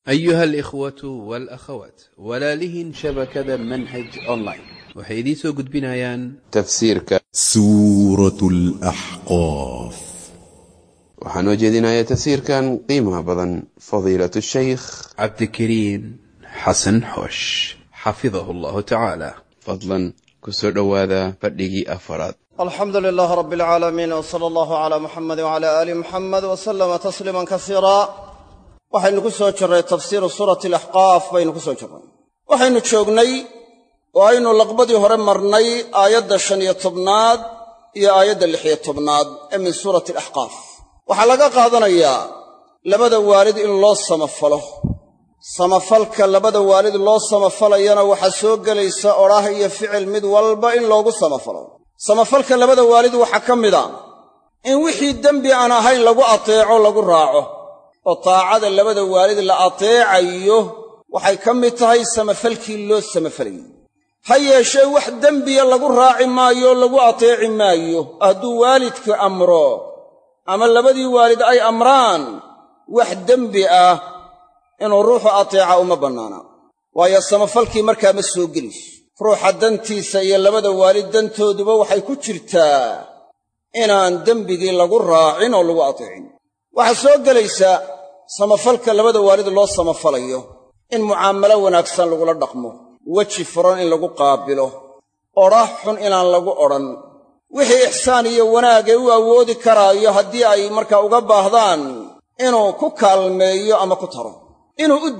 أيها الإخوة والأخوات ولاله شبكة منهج أونلاين وحيدي سو قد بنايان تفسير سورة الأحقاف وحنوجدنا تفسير كان قيمة بضن فضيلة الشيخ عبد الكريم حسن حوش حفظه الله تعالى فضلا كسر هذا فدقي أفراد. الحمد لله رب العالمين وصلى الله على محمد وعلى آل محمد وسلم تسليما كثيرا. waxaynu ku soo jirray tafsiiru suurati al-ahqaaf baynu ku soo jirray waxaynu joognay oo aynu laqbadii hore marnay aayadda 15aad iyo aayadda 16aad ee min suurati al-ahqaaf waxa laga qaadanayaa labada waalid in loo samafalo samafalka labada waalid loo samafalayana waxa soo galaysa oraah iyo ficil mid walba in loogu samafalo samafalka labada waalid waxa kamida in wixii dambi aan ahayn lagu ateeco lagu raaco oo taacada labada waalid la ateecayo waxay ka mid tahay samafalkii loo samafalayay ha yeeshee wax dembiya lagu raaci maayo lagu ateeci maayo hadduu waalidka amro ama labadii waalid ay amraan wax dembi ah inuu ruuxu ateeca uma bannaana waayo samafalkii markaa ma soo gelayso ruuxa dantiisa iyo labada waalid dantooduba waxay ku jirtaa inaan dembigii lagu raacin oo lagu ateecin waxaa soo gelaysa samafalka labada waalid loo samafalayo in mucaamalo wanaagsan lagula dhaqmo weji furan in lagu qaabilo oraah xun inaan lagu odhan wixii ixsaan iyo wanaagay u awoodi karaayo haddii ay markaa uga baahdaan inuu ku kaalmeeyo ama ku taro inuu u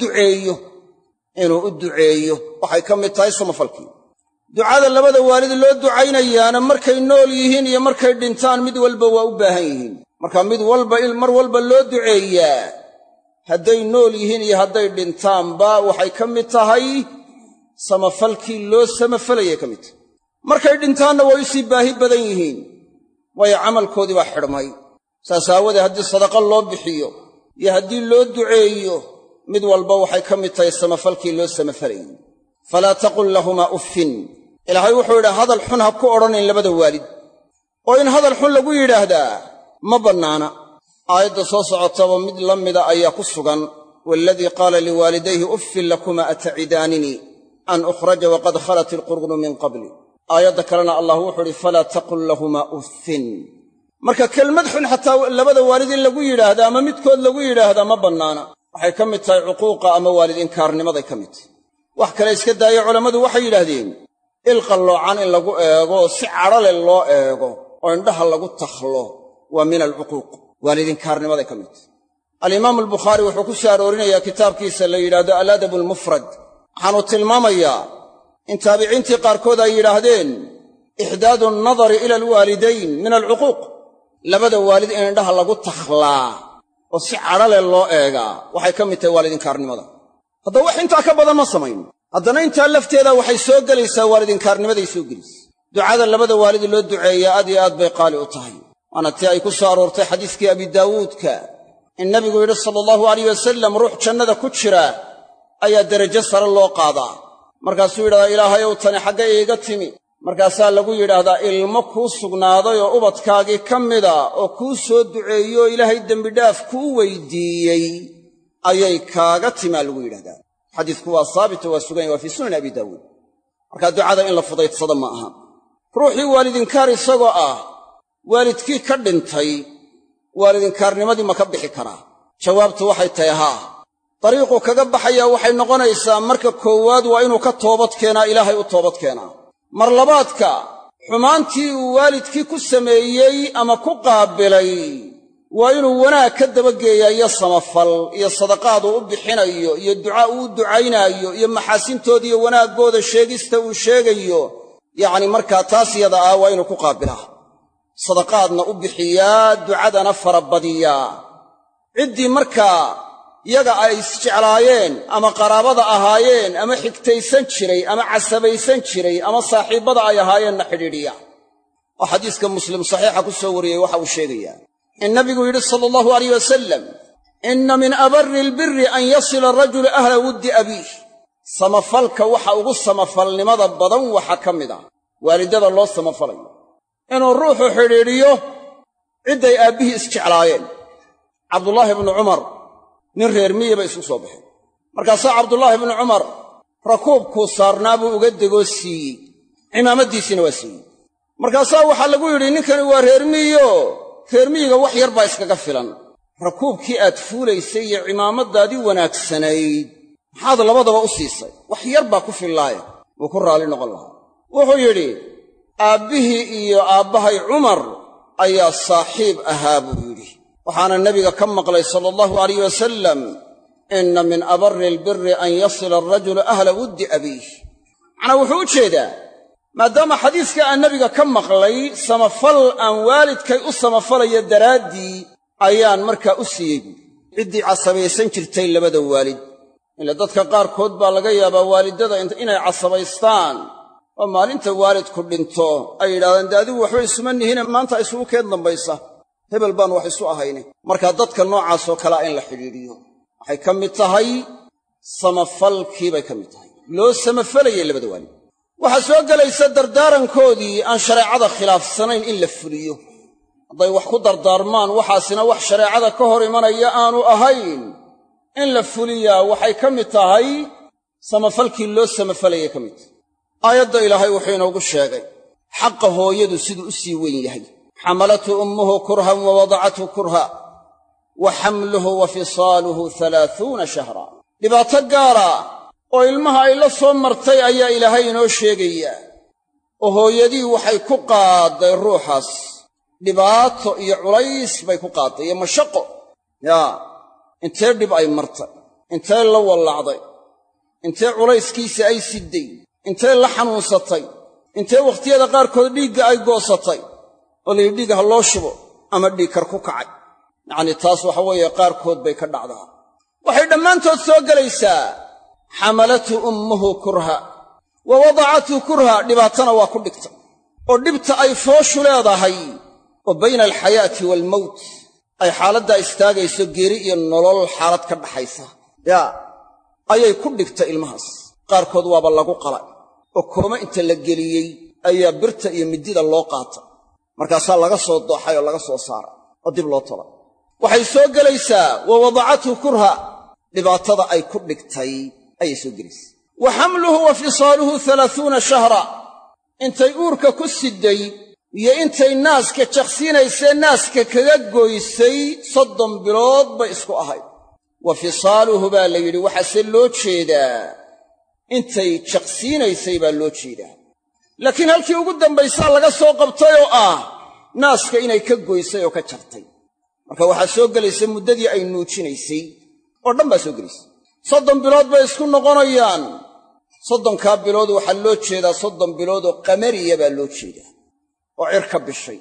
duceeyo waxay ka mid tahay samafalkii ducada labada waalid loo ducaynayaana markay nool yihiin iyo markay dhintaan mid walba waa u baahan yihiin marka mid walba in mar walba loo duceeyaa hadday nool yihiin iyo hadday dhintaanba waxay ka mid tahay samafalkii loo samafalayay ka mid tahay markay dhintaanna way u sii baahi badan yihiin waayo camalkoodii baa xidhmay saas aawadee haddii sadaqa loo bixiyo iyo haddii loo duceeyo mid walba waxay ka mid tahay samafalkii loo samafalayay falaa taqul lahumaa uffin ilaahay wuxuu yidhi hadal xun ha ku odhanin labada waalid oo in hadal xun lagu yidhaahdaa ma bannaana aayadda soo socotaba mid la mida ayaa ku sugan waaladii qaala liwaalidayhi uffin lakumaa atacidaanini an ukhraja waqad khalat ilqurunu min qabli aayadda kalena allah wuxuu idhi falaa taqul lahumaa uffin marka kelmad xun xataa labada waalid in lagu yidhaahda ama midkood lagu yidhaahdaa ma bannaana waxay ka mid tahay cuquuqa ama waalid inkaarnimaday ka mid tahay wax kale iska daaya culammadu waxay yidhaahdeen ilqalloocan in lagu eego si cadhale loo eego oo indhaha lagu takhlo waa min alcuquuq waalidinkaarnimaday ka mid alimaamu albukhaari wuxuu ku soo aroorinayaa kitaabkiisa la yidhaahdo aladab almufrad waxaanuu tilmaamayaa in taabiciintii qaarkood ay yidhaahdeen ixdaadu annadari ila alwaalidayn min alcuquuq labada waalid in indhaha lagu takhlaa oo si cadhale loo eegaa waxay ka mid tahay waalidinkaarnimada haddaba wax intaa ka badan ma samayn haddana intaa lafteeda waxay soo gelaysaa waalidinkaarnimaday soo gelaysa ducada labada waalid loo duceeyaa aad iyo aad bay qaali u tahay waana tii ay ku soo aroortay xadiiskii abi daawuudka in nabigu yidhi sala allahu alayh wasalam ruux jannada ku jira ayaa derajo sare loo qaadaa markaasuu yidhahdaa ilaahayow tani xagga iiga timi markaasaa lagu yidhaahdaa ilmo kuu sugnaaday oo ubadkaagii ka mida oo kuu soo duceeyo oo ilaahay dembidhaaf kuu weydiiyey ayay kaaga timaa lagu yidhahdaa xadiisku waa saabito waa sugan yahy waa fii sunan abi daawuud markaa ducada in la fudaydsada ma aha ruuxii waalidinkaar isagoo ah waalidkii ka dhintay waalidinkaarnimadii ma ka bixi karaa jawaabtu waxay tahay haa dariiquu kaga baxayaa waxay noqonaysaa marka koowaad waa inuu ka toobad keenaa ilaahay u toobad keenaa mar labaadka xumaantii uu waalidkii ku sameeyey ama ku qaabilay waa inuu wanaag ka dabageeyaa iyo samafal iyo sadaqaad uu u bixinayo iyo ducaa uu u ducaynaayo iyo maxaasintood iyo wanaaggooda sheegista uu sheegayo yacni markaa taas yada ah waa inuu ku qaabilaa sadaqaadna u bixiyaa ducadana farabadiyaa ciddii markaa yaga ay isjeclaayeen ama qaraabada ahaayeen ama xigtaysan jiray ama casabaysan jiray ama saaxiibbada ay ahaayeenna xidhiidhiya oo xadiiska muslim saxiixa ku soo wariyey waxa uu sheegayaa in nabigu yidhi sala allahu alayh wasalam inna min abarri albirri an yasila arajulu ahla wuddi abiih samafalka waxa ugu samafalnimada badan waxa ka mid ah waalidada loo samafalayo inuu ruuxu xidhiidhiyo cidday aabbihii isjeclaayeen cabdullaahi ibnu cumar nin reer miya bay isu soo baxeen markaasaa cabdullaahi ibnu cumar rakuubkuu saarnaa buu uga degoo siiyey, cimaamaddiisiina waa siiyey. markaasaa waxaa lagu yidhi ninkani waa reer miyiyo reer miyiga wax yar baa iskaga filan, rakuubkii aad fuulaysay iyo cimaamadaadii wanaagsanayd maxaad labadaba u siisay? wax yar baa ku fillaaya. wuu ku raalli noqon lahaa. wuxuu yidhi aabbihii iyo aabbahay cumar ayaa saaxiib ahaa buu yidhi, waxaana nebiga ka maqlay sala allahu alayh wasalam, inna min abarri albirri an yasila alrajulu ahla wuddi abiih. macnaa wuxuu u jeedaa maadaama xadiiska aan nebiga ka maqlay samafal aan waalidkay u samafalaya daraaddii ayaan markaa u siiyey buui ciddii casabaysan jirtay labada waalid. ila dadka qaarkood baa laga yaabaa waalidada inay casabaystaan oo maalinta waalidku dhinto ay yidhahdaan de adigu waxba isuma nihine maanta isugu keen dambaysa, hebel baan wax isu ahayne. markaa dadka noocaasoo kalea in la xidhiidhiyo waxay ka mid tahay samafalkii bay ka mid tahay, loo samafalayay labada waalid. waxaa soo gelaysa dardaarankoodii aan shareecada khilaafsanayn in la fuliyo. hadday wax ku dardaarmaan waxaasina wax shareecada ka hor imanaya aanu ahayn, in la fuliyaa waxay ka mid tahay samafalkii loo samafalayay ka mid tahay. aayadda ilaahay wuxuu inoogu sheegay xaqa hooyadu siduu u sii weyn yahay. xamalathu ummuhu kurhan wa wadacathu kurha wa xamluhu wa fisaaluhu 30 shahra. dhibaato gaara oo ilmaha ay la soo martay ayaa ilaahay inoo sheegayaa, oo hooyadii waxay ku qaadday ruuxaas dhibaato iyo culays bay ku qaadday iyo mashaqo. intee dhib ay martay, intee la wallacday, intee culayskiisa ay sidday, intee la xanuunsatay, intee wakhtiyada qaarkood dhiigga ay goosatay oo layidhi dhiig ha loo shubo ama dhiig kar ku kacay. yacnii taas waxa weeye qaarkood bay ka dhacdaa. waxay dhammaantood soo gelaysaa xamalathu ummuhu kurha wa wadacathu kurha. dhibaatana waa ku dhigtay oo dhibta ay fooshu leedahay oo bayna alxayaati waalmawt ay xaaladdaa istaagayso geeri iyo nolol xaalad ka dhaxaysa ayay ku dhigtay ilmahaas. qaarkood waaba lagu qalay oo kooma inta la geliyey ayaa birta iyo midida loo qaatay, markaasaa laga soo dooxay oo laga soo saaray oo dib loo tolay. waxay soo gelaysaa wa wadacathu kurha, dhibaatada ay ku dhigtay ayay soo gelaysaa. wa xamluhu wa fisaaluhu 30 shahra. intay uurka ku sidday iyo intay naaska jaqsiinaysee naaska kaga goysay 30 bilood bay isku ahayd. wa fisaaluhu baa la yidhi waxaase loo jeedaa intay jaqsiinaysay baa loo jeedaa, laakiin halkii ugu dambaysaa laga soo qabtay oo ah naaska inay ka goysay oo ka jartay. marka waxaa soo gelaysa muddadii ay nuujinaysay oo dhan baa soo gelaysa. 30 bilood bay isku noqonayaan. 30kaa bilood waxaa loo jeedaa 30 bilood oo qamariya baa loo jeedaa oo cir ka bishay.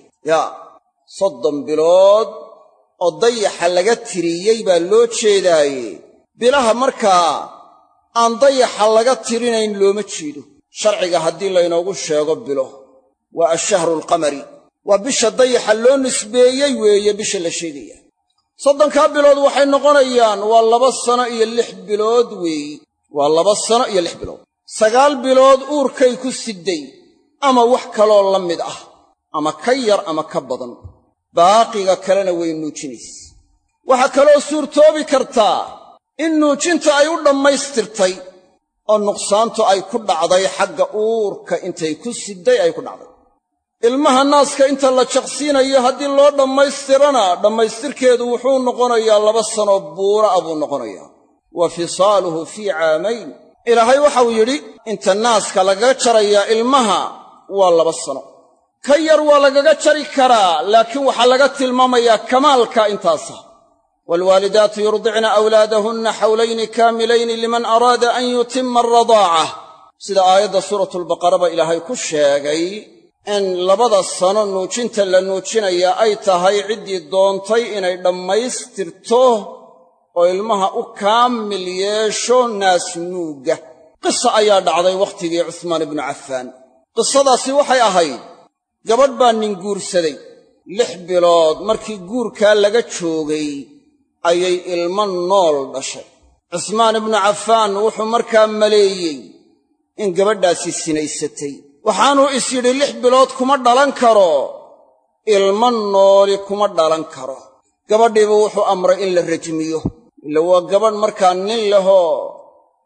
30 bilood oo dayaxa laga tiriyey baa loo jeedaaye bilaha markaa aan dayaxa laga tirinayn looma jeedo. sharciga haddii laynoogu sheego bilo waa ashahru alqamari, waa bisha dayaxa loo nisbeeyey weeye bisha la sheegaya. 30kaa bilood waxay noqonayaan waa 2 sano iyo 6 bilood weeyi, waa 2 sano iyo 6 bilood. 9 bilood uurkay ku sidday ama wax kaloo la mid ah, ama ka yar ama ka badan, baaqiga kalena way nuujinaysa. waxaa kaloo suurtoobi kartaa in nuujinta ay u dhammaystirtay oo nuqsaantu ay ku dhacday xagga uurka intay ku sidday ay ku dhacday. ilmaha naaska inta la jaqsiinayo haddii loo dhammaystirana dhammaystirkeedu wuxuu noqonayaa 2 sano buura buu noqonayaa. wa fisaaluhu fii 2 caamayn. ilaahay waxau yidhi inta naaska lagaga jarayaa ilmaha waa 2 sano. ka yar waa lagaga jari karaa, laakiin waxaa laga tilmaamayaa kamaalka intaasa. waalwaalidaatu yurdicna awlaadahunna xawlayni kaamilayni liman araada an yutima alradaaca. sida aayadda suuratulbaqaraba ilaahay ku sheegay in 2 sano nuujinta la nuujinayaa ay tahay ciddii doontay inay dhammaystirto oo ilmaha u kaamil yeesho naas nuugga. qisa ayaa dhacday wakhtigii Cuthmaan ibnu Cafaan. qisadaasi waxay ahayd gabadh baa nin guursaday. 6 bilood markii guurkaa laga joogay ayay ilmo nool dhashay. Cuthmaan ibnu Cafaan wuxuu markaa maleeyey in gabadhaasi sinaysatay, waxaanuu is yidhi 6 bilood kuma dhalan karo, ilmo nooli kuma dhalan karo. gabadhiiba wuxuu amray in la rajmiyo, ila waa gabadh markaa nin lehoo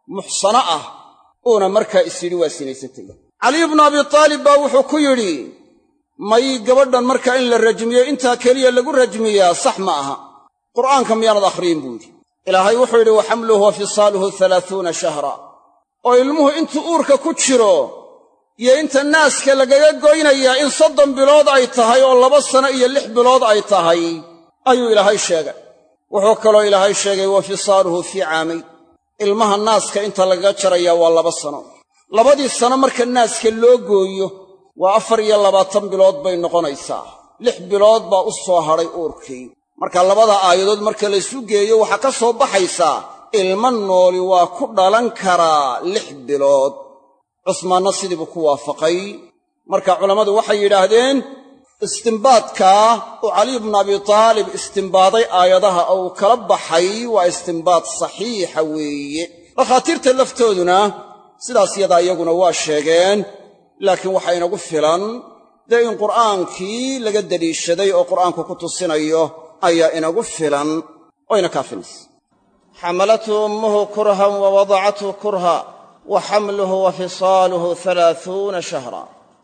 muxsano ah uuna markaa is yidhi waa sinaysatay caliy bnu abi taalib baa wuxuu ku yidhi may gabadhan markaa in la rajmiyo intaa keliya lagu rajmiyaa sax ma aha qur'aanka miyaanad akhriyin buu yidhi ilaahay wuxuu yidhi wa xamluhu wa fisaaluhu 30 shahra oo ilmuhu intuu uurka ku jiro iyo inta naaska lagaga goynayaa in 30 bilood ay tahay oo 2 sano iyo 6 bilood ay tahay ayuu ilaahay sheegay wuxuu kaloo ilaahay sheegay wa fisaaluhu fii caamayn ilmaha naaska inta lagaga jarayaa waa 2 sano 2 sano marka naaska loo gooyo waa 24 bilood bay noqonaysaa 6 bilood baa u soo hadhay uurkii marka labada aayadood marka la isu geeyo waxaa ka soo baxaysaa ilma nooli waa ku dhalan karaa 6 bilood cusmaanna sidii buu ku waafaqay marka culammadu waxay yidhaahdeen istimbaadka uu caliy bnu abi taalib istimbaaday aayadaha oo uu kala baxay waa istimbaad saxiixa weeye dhakhaatiirta laftooduna sidaas yadaa iyaguna waa sheegeen laakiin waxaa inagu filan dee in qur'aankii laga deliishaday oo qur'aanku ku tusinayo ayaa inagu filan oo ina kaafinaysa xamalathu ummuhu kurhan wa wadacathu kurha wa xamluhu wa fisaaluhu 30 shahra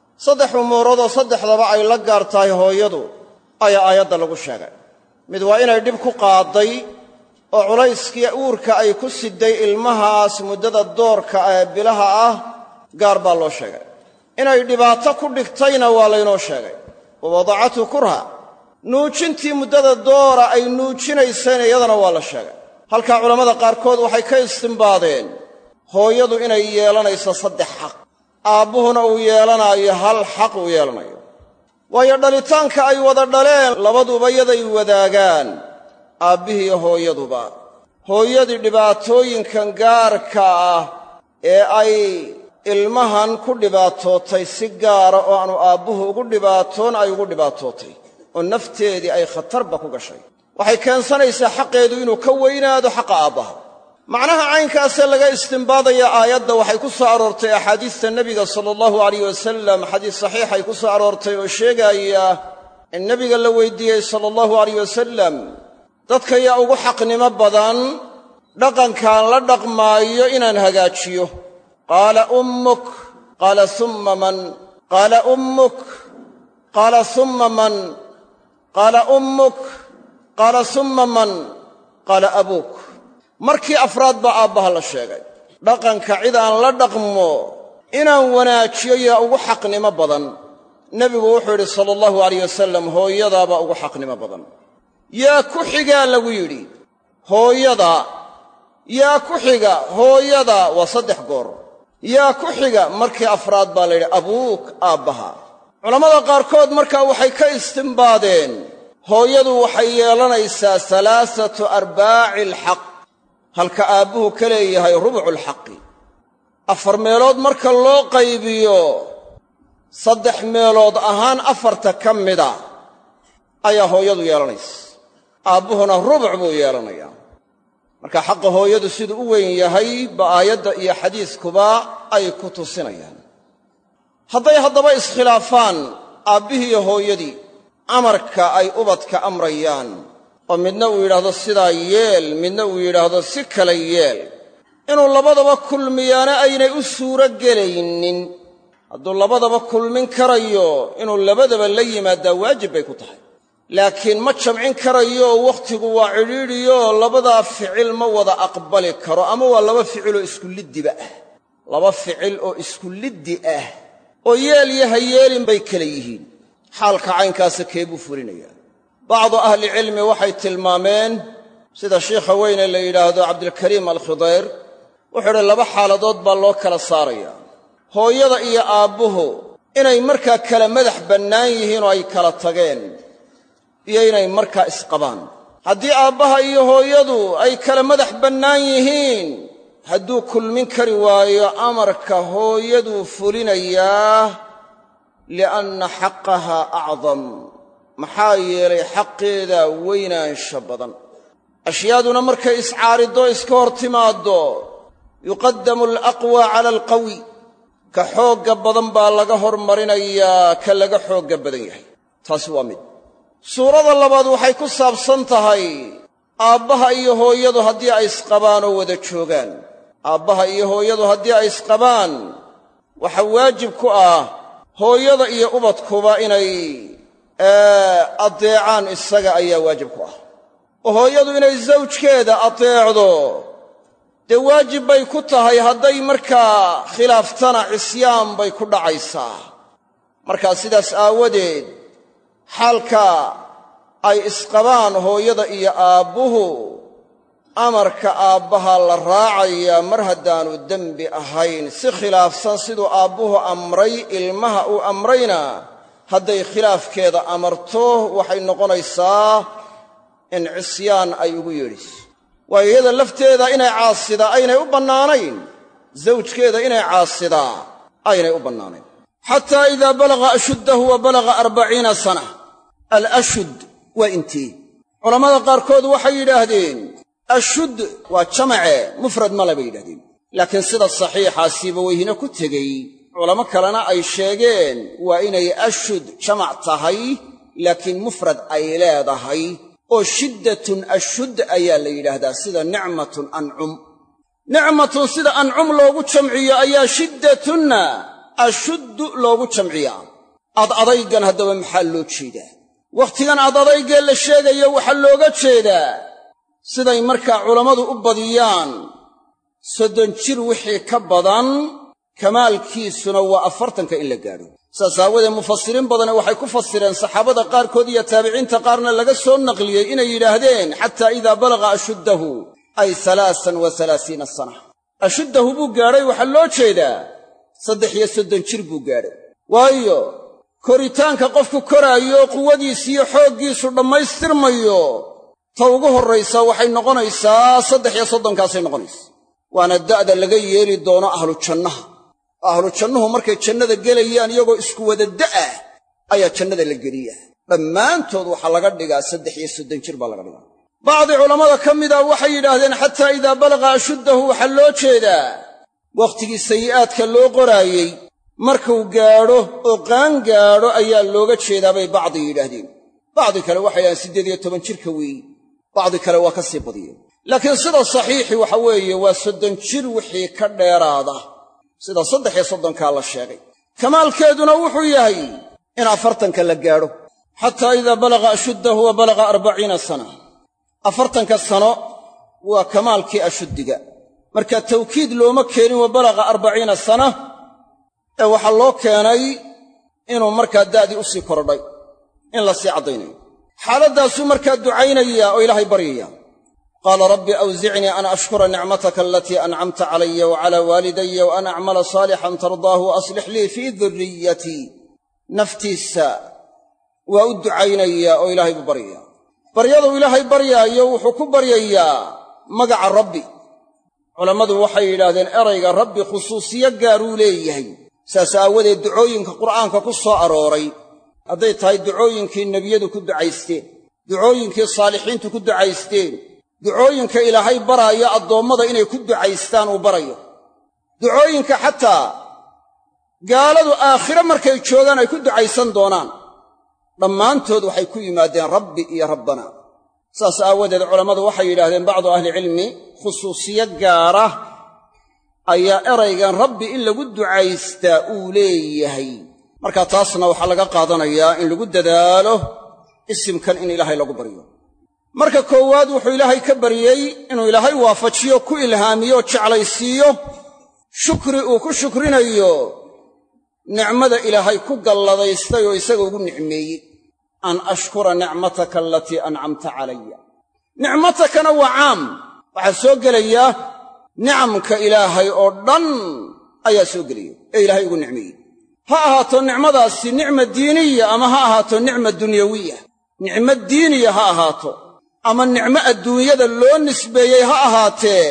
3 umuuroodoo saddexdaba ay la gaar tahay hooyadu ayaa aayadda lagu sheegay mid waa inay dhib ku qaadday oo culayskii uurka ay ku sidday ilmahaas muddada doorka ee bilaha ah gaar baa loo sheegay inay dhibaato ku dhigtayna waa laynoo sheegay wa wadacathu kurha nuujintii muddada doora ay nuujinaysayna iyadana waa la sheegay halkaa culammada qaarkood waxay ka istimbaadeen hooyadu inay yeelanayso 3 xaq aabbuhuna uu yeelanaayo 1 xaq uu yeelanayo waayo dhalitaanka ay wada dhaleen labaduba yaday wadaagaan aabbihiiyo hooyaduba hooyadii dhibaatooyinkan gaarka ah ee ay ilmahan ku dhibaatootay si gaara oo aanu aabbuhu ugu dhibaatoon ay ugu dhibaatootay oo nafteedii ay khatarba ku gashay waxay keensanaysaa xaqeedu inuu ka weynaado xaqa aabbaha macnaha caynkaasee laga istimbaadaya aayadda waxay ku soo aroortay axaadiista nebiga sala allahu alayh wasalam xadiis saxiixay ku soo aroortay oo sheegaya in nebiga la weydiiyey sala allahu alayh wasalam dadka yaa ugu xaqnimo badan dhaqankaan la dhaqmaayo inaan hagaajiyo qaala ummuk qaala umma man qaala ummuk qaala umma man qaala ummuk qaala umma man qaala abuuk markii afraad baa aabbaha la sheegay dhaqanka cid aan la dhaqmo inaan wanaajiyo yaa ugu xaqnimo badan nebigu wuxuu yidhi sala allahu alayh wasalam hooyadaabaa ugu xaqnimo badan yaa ku xigaa lagu yidhi hooyada yaa ku xiga hooyada waa 3 goor yaa ku xiga markii afraad baa la yidhi abuuk aabbaha culammada qaarkood markaa waxay ka istimbaadeen hooyadu waxay yeelanaysaa 3 arbaaci alxaq halka aabbuhu ka leeyahay rubuculxaqi 4 meelood marka loo qaybiyo 3 meelood ahaan 4ta ka mida ayaa hooyadu yeelanaysa aabbuhuna rubuc buu yeelanayaa marka xaqa hooyadu siduu u weyn yahay ba aayadda iyo xadiiskuba ay ku tusinayaan hadday haddaba iskhilaafaan aabbihiiyo hooyadii amarka ay ubadka amrayaan oo midna uu yidhaahdo sidaa yeel midna uu yidhaahdo si kale yeel inuu labadaba kulmiyaana aynay u suuro gelaynin hadduu labadaba kulmin karayo inuu labadaba la yimaadaa waajib bay ku tahay laakiin ma jamcin karayo wakhtigu waa cidhiidhiyo labadaa ficil ma wada aqbali karo ama waa 2 ficil oo isku liddiba ah 2 ficil oo isku liddi ah oo yeel iyo ha yeelin bay kala yihiin xaalka caynkaasa keebuu fulinayaa bacdu ahlicilmi waxay tilmaameen sida shiikha weyne la yidhaahdo cabdilkariim alkhidayr wuxuu idhi 2 xaaladood baa loo kala saarayaa hooyada iyo aabbuhu inay markaa kala madax bannaan yihiin oo ay kala tageen iyo inay markaa isqabaan haddii aabbaha iyo hooyadu ay kala madax bannaan yihiin hadduu kulmin kari waayo amarka hooyaduu fulinayaa li'anna xaqaha acdam maxaa yeelay xaqeedaa weynaansha badan ashyaaduna markay iscaariddo iska hor timaaddo yuqaddamu alaqwa cala alqawi ka xoogga badan baa laga hormarinayaa ka laga xoogga badan yahay taasi waa mid suurada labaad waxay ku saabsan tahay aabbaha iyo hooyadu haddii ay isqabaan oo wada joogaan aabbaha iyo hooyadu haddii ay isqabaan waxa waajib ku ah hooyada iyo ubadkuba inay adeecaan isaga ayaa waajib ku ah oo hooyadu inay zawjkeeda adeecdo dee waajib bay ku tahay hadday markaa khilaaftana cisyaan bay ku dhacaysaa markaa sidaas aawadeed xaalka ay isqabaan hooyada iyo aabbuhu amarka aabbaha la raacayaa mar haddaanu dembi ahayn si khilaafsan siduu aabbuhu amray ilmaha uu amrayna hadday khilaafkeeda amarto waxay noqonaysaa in cisyaan ay ugu yeedhiso waayo iyada lafteeda inay caasidaa aynay u bannaanayn zawjkeeda inay caasidaa aynay u bannaanayn xataa idaa balaga ashuddahu wa balaga 40 sana alashud waa intii culammada qaarkood waxay yidhaahdeen ashud waa jamace mufrad male bay yidhahdeen laakiin sida saxiixa Sibawayhina ku tegey culamo kalena ay sheegeen waa inay ashud jamac tahay laakiin mufrad ay leedahay oo shiddatun ashud ayaa la yidhaahdaa sida nicmatun ancum nicmatun sida ancum loogu jamciyo ayaa shiddatunna ashuddu loogu jamciyaa adaygan haddaba maxaa loo jeedaa wakhtigan adaygee la sheegayo waxaa looga jeedaa siday markaa culammadu u badiyaan 30 jir wixii ka badan kamaalkiisuna waa 40 in la gaadho saas aawadeed mufasiriin badane waxay ku fasireen saxaabada qaarkood iyo taabiciinta qaarna laga soo naqliyey inay yidhaahdeen xataa idaa balaga ashuddahu ay 33 sana ashuddahu buu gaadhay waxaa loo jeedaa 33 jir buu gaadhay waayo koritaanka qofku koraayo quwadiisiyo xooggiisu dhammaystirmayo ta ugu horraysa waxay noqonaysaa 33kaasay noqonaysaa waana da'da laga yeeli doono ahlu jannaha ahlu jannuhu markay jannada gelayaan iyagoo isku wada da'ah ayaa jannada la geliyaa dhammaantood waxaa laga dhigaa 33 jir baa laga dhigaa bacdi culammada ka mida waxay yidhaahdeen xataa idaa balaga ashuddahu waxaa loo jeedaa wakhtigii sayi'aadka loo qoraayey markuu gaadho oo qaan gaadho ayaa looga jeedaa bay bacdi yidhaahdeen bacdi kale waxay yidhahdeen 18 jirka weeye bacdi kale waa ka sii badiyeen laakiin sida saxiixi waxa weeye waa 30 jir wixii ka dheeraada sida 33kaa la sheegay kamaalkeeduna wuxuu yahay in 40 la gaadho xataa idaa balaga ashuddahu wa balaga 40 sana 40 sano waa kamaalkii ashuddiga marka tawkiid looma keenin wa balaga 40 sana ee waxaa loo keenay inuu markaa da'dii u sii kordhay in la sii caddaynayo xaaladdaasuu markaa ducaynaya oo ilaahay baryaya qaala rabbi awzicnii an ashkura nicmataka alatii ancamta calaya wacalaa waalidaya wa an acmala saalixan tardaahu wa aslix lii fii durriyatii naftiisa waa u ducaynayaa oo ilaahay buu baryayaa baryaduu ilaahay baryaayo wuxuu ku baryayaa magaca rabbi culammadu waxay yidhaahdeen erayga rabbi khusuusiyo gaaruu leeyahay saas aawadeed ducooyinka qur'aanka ku soo arooray hadday tahay ducooyinkii nebiyadu ku ducaysteen ducooyinkii saalixiintu ku ducaysteen ducooyinka ilaahay baraayo addoommada inay ku ducaystaan uu barayo ducooyinka xataa gaaladu aakhiro markay joogaan ay ku ducaysan doonaan dhammaantood waxay ku yimaadeen rabbi iyo rabbana saas aawadeed culammadu waxay yidhaahdeen bacdu ahlicilmi khusuusiyo gaara ayaa eraygan rabbi in lagu ducaystaa uu leeyahay marka taasna waxaa laga qaadanayaa in lagu dadaalo isimkan in ilaahay lagu baryo marka koowaad wuxuu ilaahay ka baryey inuu ilaahay waafajiyo ku ilhaamiyo jeclaysiiyo shukri uu ku shukrinayo nicmada ilaahay ku galladaystay oo isaga ugu nicmeeyey an ashkura nicmataka alatii ancamta calaya nicmatakana waa caam waxaa soo gelaya nicamka ilaahay oo dhan ayaa soo gelaya ee ilaahay ugu nicmeeyey ha ahaato nicmadaasi nicma diiniya ama ha ahaato nicma dunyawiya nicmo diiniya ha ahaato ama nicmo adduunyada loo nisbeeyey ha ahaatee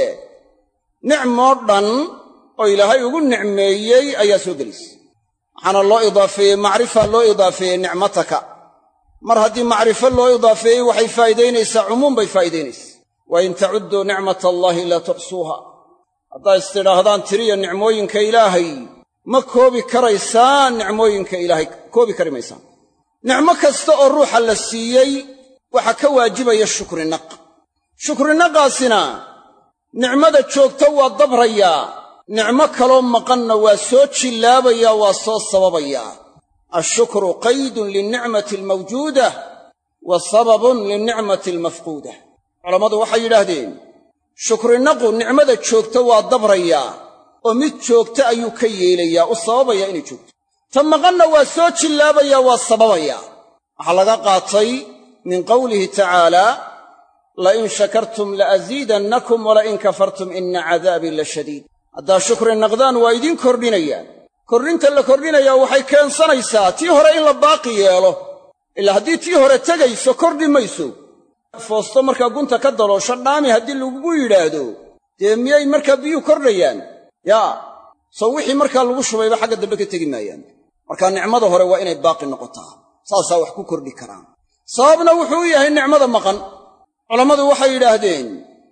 nicmoo dhan oo ilaahay ugu nicmeeyey ayaa soo gelaysa waxaana loo idaafeeyey macrifa loo idaafeeyey nicmataka mar haddii macrifo loo idaafeeyey waxay faa'iidaynaysaa cumuum bay faa'iidaynaysaa wa in tacudduu nicmata allaahi laa tuxsuuha haddaa istidhaahdaan tiriya nicmooyinka ilaahay ma koobi karaysaan nicmooyinka ilaahay koobi kari maysaan nicmo kasta oo ruuxa la siiyey waxaa ka waajibaya shukrinaq shukrinaqaasina nicmada joogta waa dabrayaa nicmo kaloo maqanna waa soo jillaabayaa waa soo sababayaa ashukru qaydun linnicmati almawjuuda wa sababun linnicmati almafquuda culammadu waxay yidhaahdeen shukrinaqu nicmada joogta waa dabrayaa oo mid joogta ayuu ka yeelayaa u sababayaa inay joogto ta maqanna waa soo jillaabayaa waa sababayaa waxaa laga qaatay min qawlihi tacaalaa lain shakartum la'asiidannakum walain kafartum ina cadaabii la shadiid haddaa shukri naqdaan waa idiin kordhinayaa kordhinta la kordhinayaa waxay keensanaysaa tii hore in la baaqi yeelo ilaa haddii tii hore tegayso kordhi mayso foosto markaa gunta ka daloosho dhaami haddii lagugu yidhaahdo dee miyay markaa biyuhu kordhayaan yaa soo wixii markaa lagu shubayba xagga dambe ka tegi maayaan markaa nicmada hore waa inay baaqi noqotaa saasaa wax ku kordhi karaan sababna wuxuu u yahay nicmada maqan culammadu waxay yidhaahdeen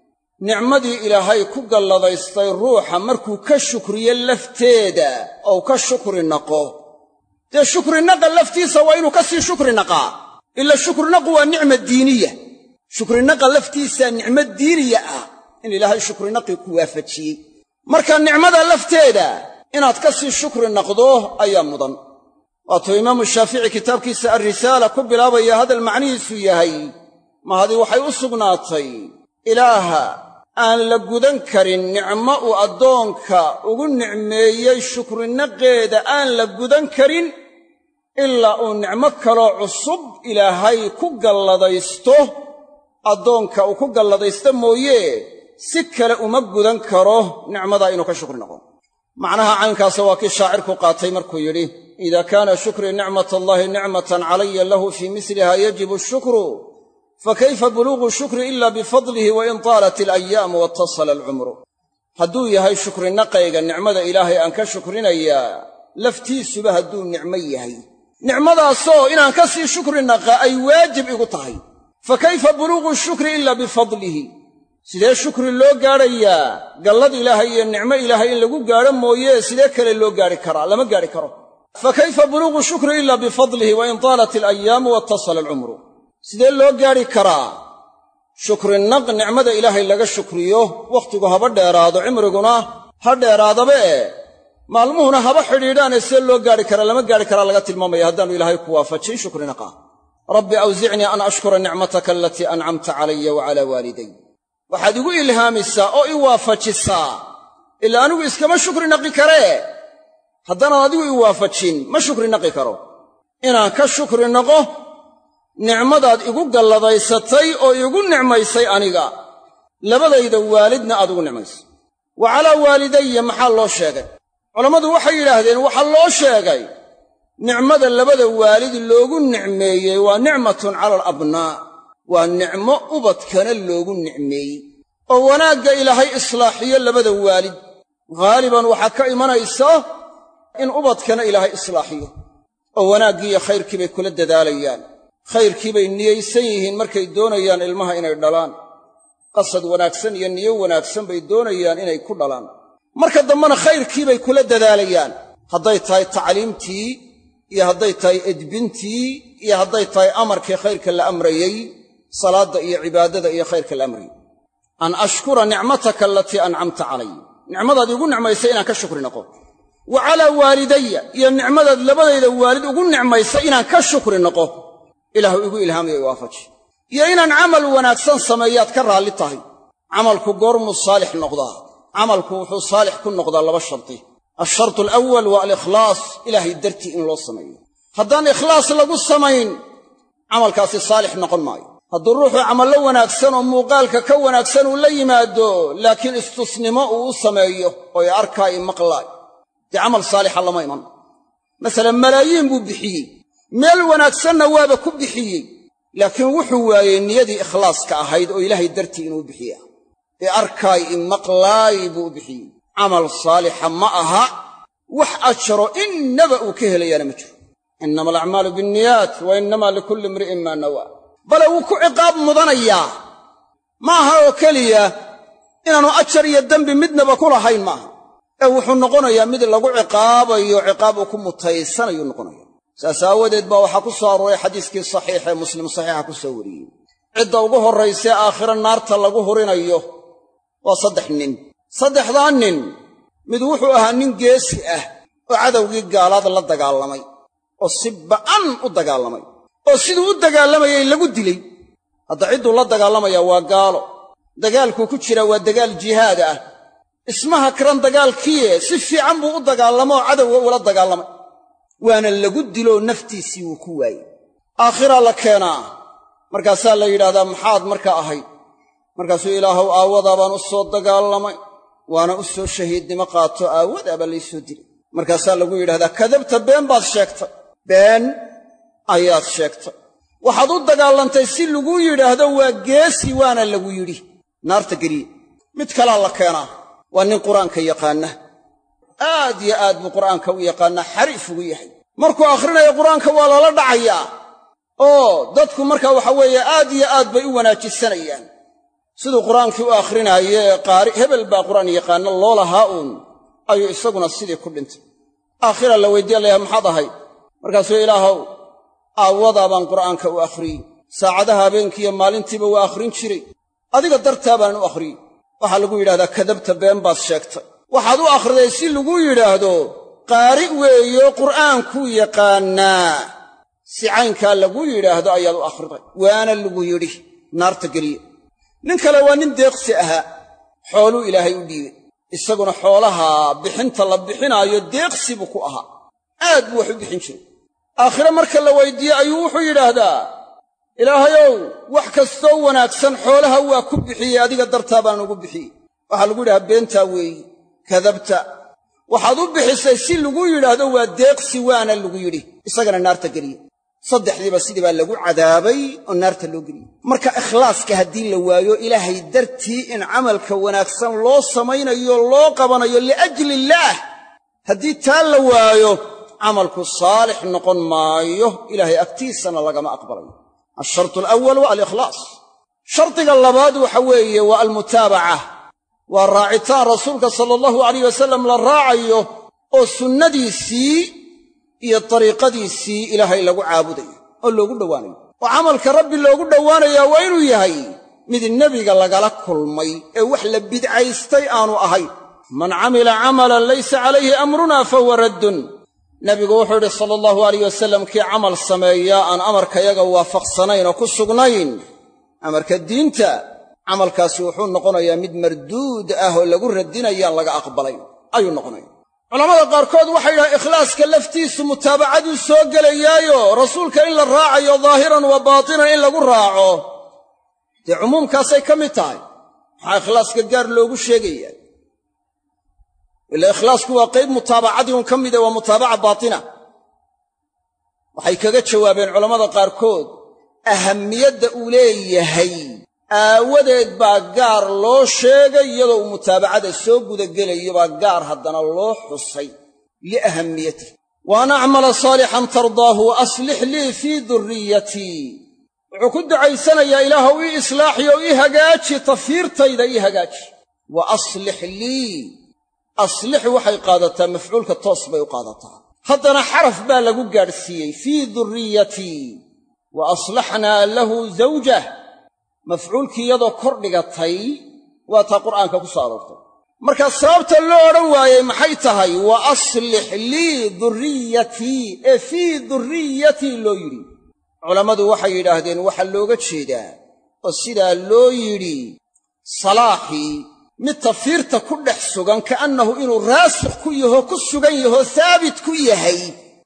nicmadii ilaahay ku galladaystay ruuxa markuu ka shukriyo lafteeda ou ka shukri naqo dee shukrinaqa laftiisa waa inuu ka sii shukri naqaa ila shukrinaqu waa nicma diiniya shukrinaqa laftiisaa nicmo diiniya ah in ilaahay shukrinaqii ku waafajiyey marka nicmada lafteeda inaad ka sii shukri naqdo ayaa mudan waatuu imaamu shaafici kitaabkiisa alrisaala ku bilaabaya hadal macnihiisu yahay mahadii waxay u sugnaatay ilaaha aan la gudan karin nicmo uu addoonka ugu nicmeeyey shukrinaqeeda aan la gudan karin ilaa uu nicmo kaloo cusub ilaahay ku galladaysto addoonka uu ku galladaysto mooye si kale uma gudan karo nicmadaa inuu ka shukri naqo macnaha caynkaasa waa kii shaacirku qaatay markuu yidhi idaa kaana shukrii nicmat allaahi nicmatan calaya lahu fii misliha yajibu ashukru fakayfa buluugu shukri ila bifadlihi wain taalat alayaamu watasala alcumru hadduu yahay shukrinaqayga nicmada ilaahay aan ka shukrinayaa laftiisuba hadduu nicmo yahay nicmadaasoo inaan ka sii shukri naqa ay waajib igu tahay fakayfa buluugu shukri ila bifadlihi sidee shukri loo gaadhayaa gallad ilaahay iyo nicmo ilaahay in lagu gaadho mooye sidee kale loo gaadhi karaa lama gaadhi karo fakayfa buluugu shukri ila bifadlihi wain taalat alayaamu watasala alcumru sidee loo gaadhi karaa shukrinaq nicmada ilaahay laga shukriyo wakhtigu haba dheeraado cimriguna ha dheeraadaba maalmuhuna haba xidhiidhaane see loo gaadhi karaa lama gaadhi karaa laga tilmaamaya haddaannu ilaahay ku waafajin shukrinaqa rabbi awzicnii an ashkura nicmataka alatii ancamta calaya wa calaa waaliday waxaad igu ilhaamisaa oo i waafajisaa ilaa anigu iskama shukri naqi karee haddanaad adigu i waafajin ma shukri naqi karo inaan ka shukri naqo nicmadaad igu galladaysatay oo igu nicmaysay aniga labadayda waalidna aad ugu nicmaysay wa calaa waalidayya maxaa loo sheegay culammadu waxay yidhaahdeen waxaa loo sheegay nicmada labada waalid loogu nicmeeyey waa nicmatun cala alabnaa waa nicmo ubadkana loogu nicmeeyey oo wanaagga ilaahay islaaxiyo labada waalid ghaaliban waxaa ka imanaysa in ubadkana ilaahay islaaxiyo oo wanaaggii iyo khayrkii bay kula dadaalayaan khayrkii bay niyaysan yihiin markay doonayaan ilmaha inay dhalaan qasad wanaagsan iyo niyo wanaagsan bay doonayaan inay ku dhalaan marka dambena khayrkii bay kula dadaalayaan hadday tahay tacliimtii iyo hadday tahay edbintii iyo hadday tahay amarkii khayrka la amrayey salaadda iyo cibaadada iyo khayrka la amrayey an ashkura nicmataka alatii ancamta calay nicmadaad igu nicmaysay inaan ka shukri naqo wa calaa waalidayya iyo nicmadaad labadayda waalid ugu nicmaysay inaan ka shukri naqo ilaahu igu ilhaamiyo iwaafaji iyo inaan camal wanaagsan sameeyaad ka raalli tahay camalku goormuu saalix noqdaa camalku wuxuu saalix ku noqdaa laba sharti alshartu alawal waa alikhlaas ilaahay dartii in loo sameeyo haddaan ikhlaas lagu samayn camalkaasi saalix noqon maayo hadduu ruuxu camallo wanaagsan oo muuqaalka ka wanaagsan uu la yimaado laakiin istusnimo uu u sameeyo oo i arkaa i maqlaay dee camal saalixa lama iman masalan malaayiin buu bixiyey meel wanaagsanna waaba ku bixiyey laakiin wuxuu waayey niyadii ikhlaaska ahayd oo ilaahay dartii inuu bixiya i arkaay i maqlaay buu u bixiyey camal saalixa ma aha wax ajro innaba uu ka helayaana ma jiro innama alacmaalu bianniyaat wa innamaa likulli imri'in maa nawaa bale wuu ku ciqaab mudanayaa ma aha oo keliya inaannu ajar iyo dembi midnaba ku lahayn ma aha ee wuxuu noqonayaa mid lagu ciqaabayo ciqaab uu ku mutaysanayuu noqonaya saas aawadeed baa waxaa ku soo arooray xadiiskii saxiixa ee muslim saxiixa ku soo wariyey cidda ugu horraysee aakhiro naarta lagu hurinayo waa 3 nin 3daa nin mid wuxuu ahaa nin geesi ah oo cadowgii gaalaad la dagaalamay oo si ba'an u dagaalamay oo siduu u dagaalamayay lagu dilay hadda cidduu la dagaalamaya waa gaalo dagaalkuu ku jira waa dagaal jihaad ah ismaha karan dagaalkiiye si fiican buu u dagaalamoo cadowga ula dagaalamay waana lagu diloo naftiisii wuu ku waayey aakhiraa la keenaa markaasaa la yidhaahdaa maxaad markaa ahayd markaasuu ilaahow aawadaa baan u soo dagaalamay waana u soo shahiidnimo qaato aawadaa baa laysoo dilay markaasaa lagu yidhahdaa kadabta been baad sheegtay been ayaad sheegtay waxaad u dagaalantay si lagu yidhaahdo waa geesi waana lagu yidhi naarta geliye mid kalaa la keenaa waa nin qur'aanka yaqaana aad iyo aad buu qur'aanka u yaqaanaa xariif ugu yahay markuu akhrinayo qur'aanka waa lala dhacayaa oo dadku markaa waxa weeye aad iyo aad bay u wanaajisanayaan siduu qur'aankii u akhrinaayee qaari hebel baa qur'aan yaqaana loo lahaa uun ayuu isaguna sidii ku dhintay aakhira la weydiiya layaha maxaad ahayd markaasuu ilaahow aawadaa baan qur'aanka u akhriyey saacadaha habeenkiiyo maalintiiba waa akhrin jiray adiga dartaa baan u akhriyey waxaa lagu yidhahdaa kadabta been baad sheegtay waxaad u akhriday si lagu yidhaahdo qaari weeyo qur'aankuu yaqaannaa si caynkaa lagu yidhaahdo ayaad u akhriday waana lagu yidhi naarta geliye nin kale waa nin deeqsi ahaa xooluu ilaahay u dhiibay isaguna xoolaha bixinta la bixinaayo deeqsi buu ku ahaa aad buu wax u bixin jiray aakhire marka la weydiiye ayuu wuxuu yidhaahdaa ilaahayow wax kastoo wanaagsan xoolaha waa ku bixiyey adiga dartaa baan ugu bixiyey waxaa lagu yidhahaa beentaa weeye kadabta waxaad u bixisay si lagu yidhaahdo waa deeqsi waana lagu yidhi isagana naarta geliye 3diiba sidii baa lagu cadaabay oo naarta loo geliyey marka ikhlaaska haddii la waayo ilaahay dartii in camalka wanaagsan loo samaynayo loo qabanayo liajli illaah haddii taa la waayo camalku saalix noqon maayo ilaahay agtiisana lagama aqbalayo ashartu alawwal waa alikhlaas shardiga labaad waxa weeye waa almutaabaca waa raacitaan rasuulka sala allahu alayh wasallam la raacayo oo sunnadiisii iyo dariiqadiisii ilaahay lagu caabudayo oo loogu dhowaanayo oo camalka rabbi loogu dhowaanayaa waa inuu yahay mid nebiga lagala kulmay ee wax la bidcaystay aanu ahayn man camila camalan laysa calayhi amrunaa fahuwa raddun nebigu wuxuu yidhi sala allahu alayh wasallam kii camal sameeyaa aan amarkayaga waafaqsanayn oo ku sugnayn amarka diinta camalkaasi wuxuu noqonayaa mid marduud ah oo lagu radinayaan laga aqbalayn ayuu noqonaya culammada qaarkood waxay yidhahaan ikhlaaska laftiisu mutaabacaduu soo gelayaayo rasuulka in la raacayo daahiran wa baatinan in lagu raaco dee cumuumkaasay ka mid tahay maxaa ikhlaaska gaar loogu sheegayaa ila ikhlaasku waa qayb mutaabacadii un ka mida waa mutaabaca baatina waxay kaga jawaabeen culammada qaarkood ahamiyadda uu leeyahay aawadeed baa gaar loo sheegay iyadoo uu mutaabacada soo gudagelayo baa gaar haddana loo xusay liahamiyatih wa an acmala saalixan tardaahu wa aslix lii fii durriyatii wuxuu ku ducaysanayaa ilaahow ii islaaxi oo ii hagaaji tafiirtayda ii hagaaji wa aslix lii aslix waxay qaadataa mafcuulka toos bay u qaadataa haddana xaraf baa lagu gaadhsiiyey fii durriyatii wa aslaxnaa lahu zawjah mafcuulkii iyadoo kor dhigatay waa taa qur'aanka ku soo aroortay markaa sababta loo odhan waayey maxay tahay wa aslix lii durriyatii ee fii durriyatii loo yidhi culammadu waxay yidhaahdeen waxaa looga jeedaa oo sidaa loo yidhi salaaxii mid tafiirta ku dhex sugan ka'annahu inuu raasikh ku yaho ku sugan yaho haabit ku yahay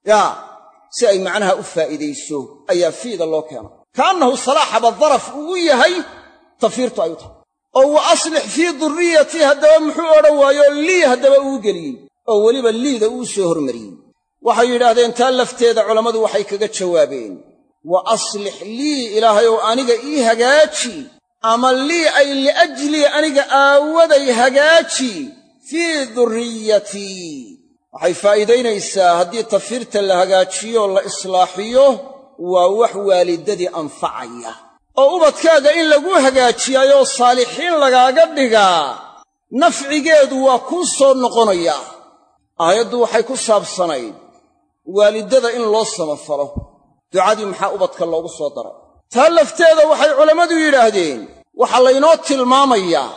si ay macnaha u faa'iidayso ayaa fiida loo keena ka'annahu salaaxaba daraf uu yahay tafiirtu ay u tahay oo wa aslix fii durriyatii haddaba muxuu odhan waayo lii haddaba uu geliyey oo weliba liida uu soo hormariyey waxay yidhaahdeen taa lafteeda culammadu waxay kaga jawaabeen wa aslix lii ilaahayow aniga ii hagaaji ama lii ay liajlii aniga aawaday hagaaji fii durriyatii waxay faa'iidaynaysaa haddii tafiirta la hagaajiyo la islaaxiyo waa wax waalidadii anfacaya oo ubadkaaga in lagu hagaajiyayoo saalixiin lagaaga dhigaa nafcigeedu waa kuu soo noqonayaa aayaddu waxay ku saabsanayd waalidada in loo samafalo ducadii maxaa ubadka loogu soo daray taa lafteeda waxay culammadu yidhaahdeen waxaa laynoo tilmaamayaa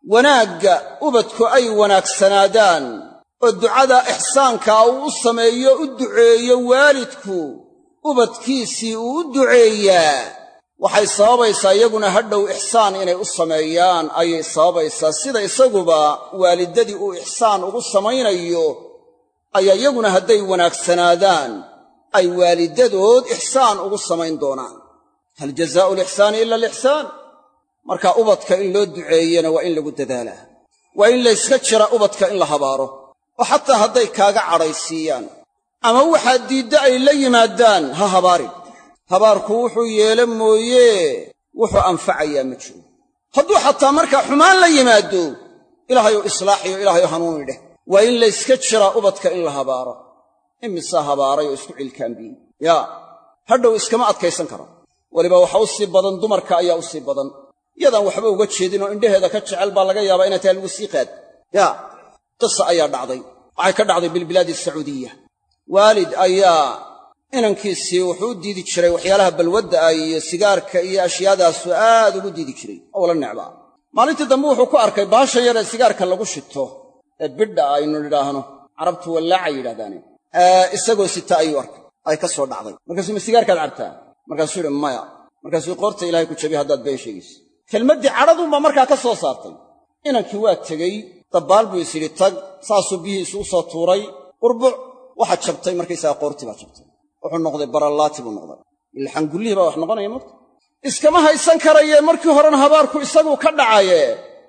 wanaagga ubadku ay wanaagsanaadaan oo ducada ixsaanka uu u sameeyo u duceeyo waalidku ubadkiisii uu u duceeyaa waxay sababaysaa iyaguna hadhow ixsaan inay u sameeyaan ayay sababaysaa sida isaguba waalidadii uu ixsaan ugu samaynayo ayaa iyaguna hadday wanaagsanaadaan ay waalidadood ixsaan ugu samayn doonaan hal jazaa'u lixsaani ila alixsaan marka ubadka in loo duceeyana waa in lagu dadaalaa waa in layska jira ubadka in la habaaro oo xataa hadday kaaga cadhaysiiyaan ama waxaad diidda ay la yimaadaan ha habaarin habaarku wuxuu yeela mooye wuxuu anfacayaa ma jiro hadduu xataa markaa xumaan la yimaado ilaahayow islaaxiyo ilaahayow hanuuni dheh waa in layska jiraa ubadka in la habaaro imisaa habaaray oo isku cilkaanbiyin yaa hadhow iskama adkaysan kara weliba waxa u sii badan dumarka ayaa u sii badan yadaan waxba uga jeedin oo indhaheeda ka jecel baa laga yaabaa inay tahay lagu sii qaad yaa qisa ayaa dhacday waxay ka dhacday bilbilaadi sacuudiya waalid ayaa inankiisii wuxuu u diidi jiray waxyaalaha balwadda ah iyo sigaarka iyo ashyaadaasu aad ugu diidi jiray oo la necbaa maalintii dambe wuxuu ku arkay baashan yar ee sigaarka lagu shito ee bidha aynu nidhaahno carabtu wallaaca yidhahdaane isagoo sita ayuu arkay ay ka soo dhacday markaasuu ma sigaarkaad cabtaa markaasuu yidhi maya markaasuu qoorta ilaahay ku jabiy haddaad been sheegayso kelmaddii cadhaduunbaa markaa ka soo saartay inankii waa tegey dabbaal buu is yidhi tag saasuu biyihiisu u soo tuuray qurbuc waxaa jabtay markaysagaa qoortii baa jabtay wuxuu noqday barallaati buu noqday ilxangullihii baa wax noqonaya marka iskama haysan karayee markii horena habaarku isaguu ka dhacaye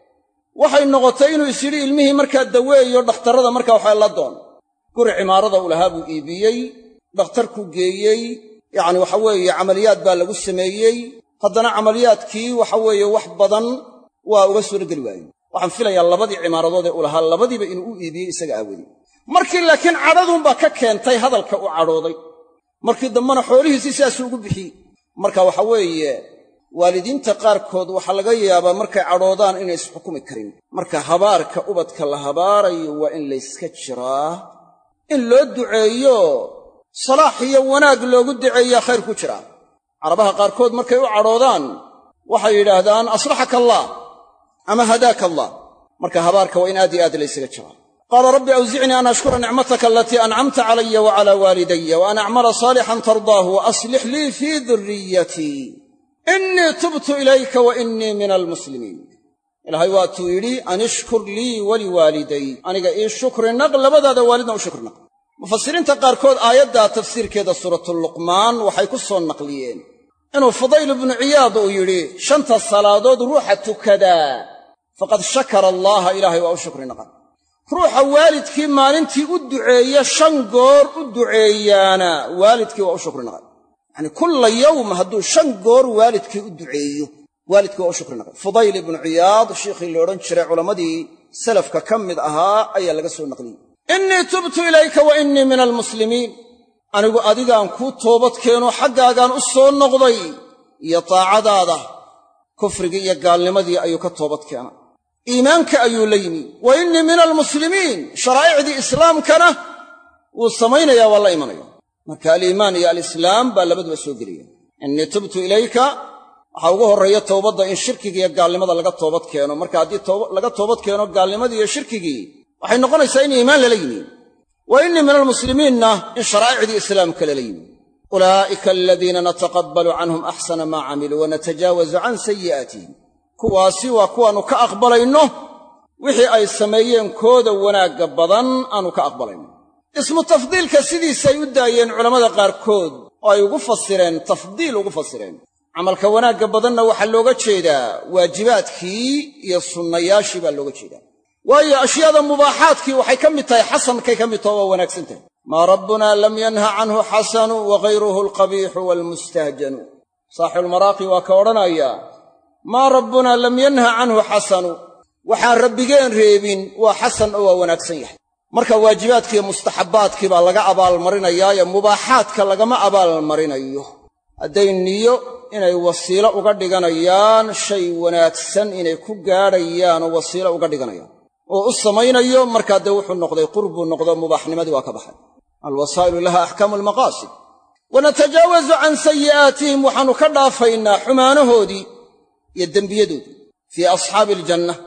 waxay noqotay inuu is yidhi ilmihii markaa daweeyo dhakhtarrada markaa waxaa la doon guri cimaarada u lahaa buu iibiyey dhakhtarkuu geeyey yacni waxa weeye camaliyaad baa lagu sameeyey haddana camaliyaadkii waxa weeye wax badan waa uga suurageli waayey waxaan filayaa labadii cimaaradood ee u lahaa labadiiba inuu u iibiyey isaga aawadey markii laakiin cadhaduunbaa ka keentay hadalka u cadhooday markii dambena xoolihiisii sidaasuu ugu bixiyey marka waxa weeye waalidiinta qaarkood waxaa laga yaabaa markay cadhoodaan inay isxukumi karin marka habaarka ubadka la habaarayo waa in layska jiraa in loo duceeyo salaax iyo wanaag loogu duceeyaa khayr ku jira carabaha qaarkood markay u cadhoodaan waxay yidhaahdaan aslaxaka allah ama hadaaka allah marka habaarka waa in aad iyo aad laysaga jiraa qaala rabbi awzicnii an ashkura nicmataka alatii ancamta calaya wacalaa waalidaya wa an acmala saalixan tardaahu wa aslix lii fii durriyatii innii tubtu ilayka wa innii min almuslimiin ilaahay waatuu yidhi an ishkur lii waliwaaliday aniga ii shukri naq labadaada waalidna u shukri naq mufasiriinta qaarkood aayaddaa tafsiirkeeda suuratuluqmaan waxay ku soo naqliyeen inuu fudayl ibnu ciyaad uu yidhi 5 salaadood ruuxa tukadaa faqad shakara allaaha ilaahay waa u shukri naqan ruuxa waalidkii maalintii u duceeya 5 goor u duceeyaana waalidkii waa u shukri naqan yacni kulla yawm hadduu 5 goor waalidkii u duceeyo waalidkii waa u shukri naqan fudayl ibnu ciyaad shiikhii la odhan jiray culammadii salafka ka mid ahaa ayaa laga soo naqliyey innii tubtu ilayka wa innii min almuslimiin anigu adigaan kuu toobad keeno xaggaagaan u soo noqday iyo taacadaada kufrigii iyo gaalnimadii ayuu ka toobad keenay iimaanka ayuu la yimi wa innii min almuslimiin sharaa'icdii islaamkana wuu samaynayaa waa la imanaya marka aliimaan iyo alislaam baa labaduba soo gelaya innii tubtu ilayka waxaa ugu horreeya towbadda in shirkigii iyo gaalnimada laga toobad keeno marka haddii laga toobad keeno gaalnimadii iyo shirkigii waxay noqonaysaa in iimaan lala yimi wa innii min almuslimiinna in sharaa'icdii islaamka lala yimi ulaa'ika aladiina nataqabbalu canhum axsana maa camiluu wanatajaawazu can sayi'aatihim kuwaasi waa kuwaannu ka aqbalayno wixii ay sameeyeen kooda wanaagga badan aanu ka aqbalayno ismu tafdiilka sidiisay u daayeen culammada qaarkood oo ay ugu fasireen tafdiil ugu fasireen camalka wanaagga badanna waxaa looga jeedaa waajibaadkii iyo sunnayaashii baa looga jeedaa waayo ashyaada mubaaxaadkii waxay ka mid tahay xasankay ka mid taho waa wanaagsan tahay maa rabbunaa lam yanha canhu xasanu wagayruhu alqabiixu waalmustahjanu saaxibulmaraaqi waa ka odhanaya maa rabbunaa lam yanha canhu xasanu waxaan rabbigeen reebin waa xasan oo waa wanaagsan yahay marka waajibaadkiiyo mustaxabbaadkii baa laga abaalmarinayaayo mubaaxaadka lagama abaalmarinayo hadday niyo inay wasiilo uga dhiganayaan shay wanaagsan inay ku gaadhayaanoo wasiilo uga dhiganayaan oo u samaynayo markaa dee wuxuu noqday qurbuu noqdo mubaaxnimadii waa ka baxay alwasaa'ilu laha axkaamu almaqaasid wanatajaawazu can sayi'aatihim waxaannu ka dhaafaynaa xumaanahoodii iyo dembiyadoodii fii asxaabi aljanna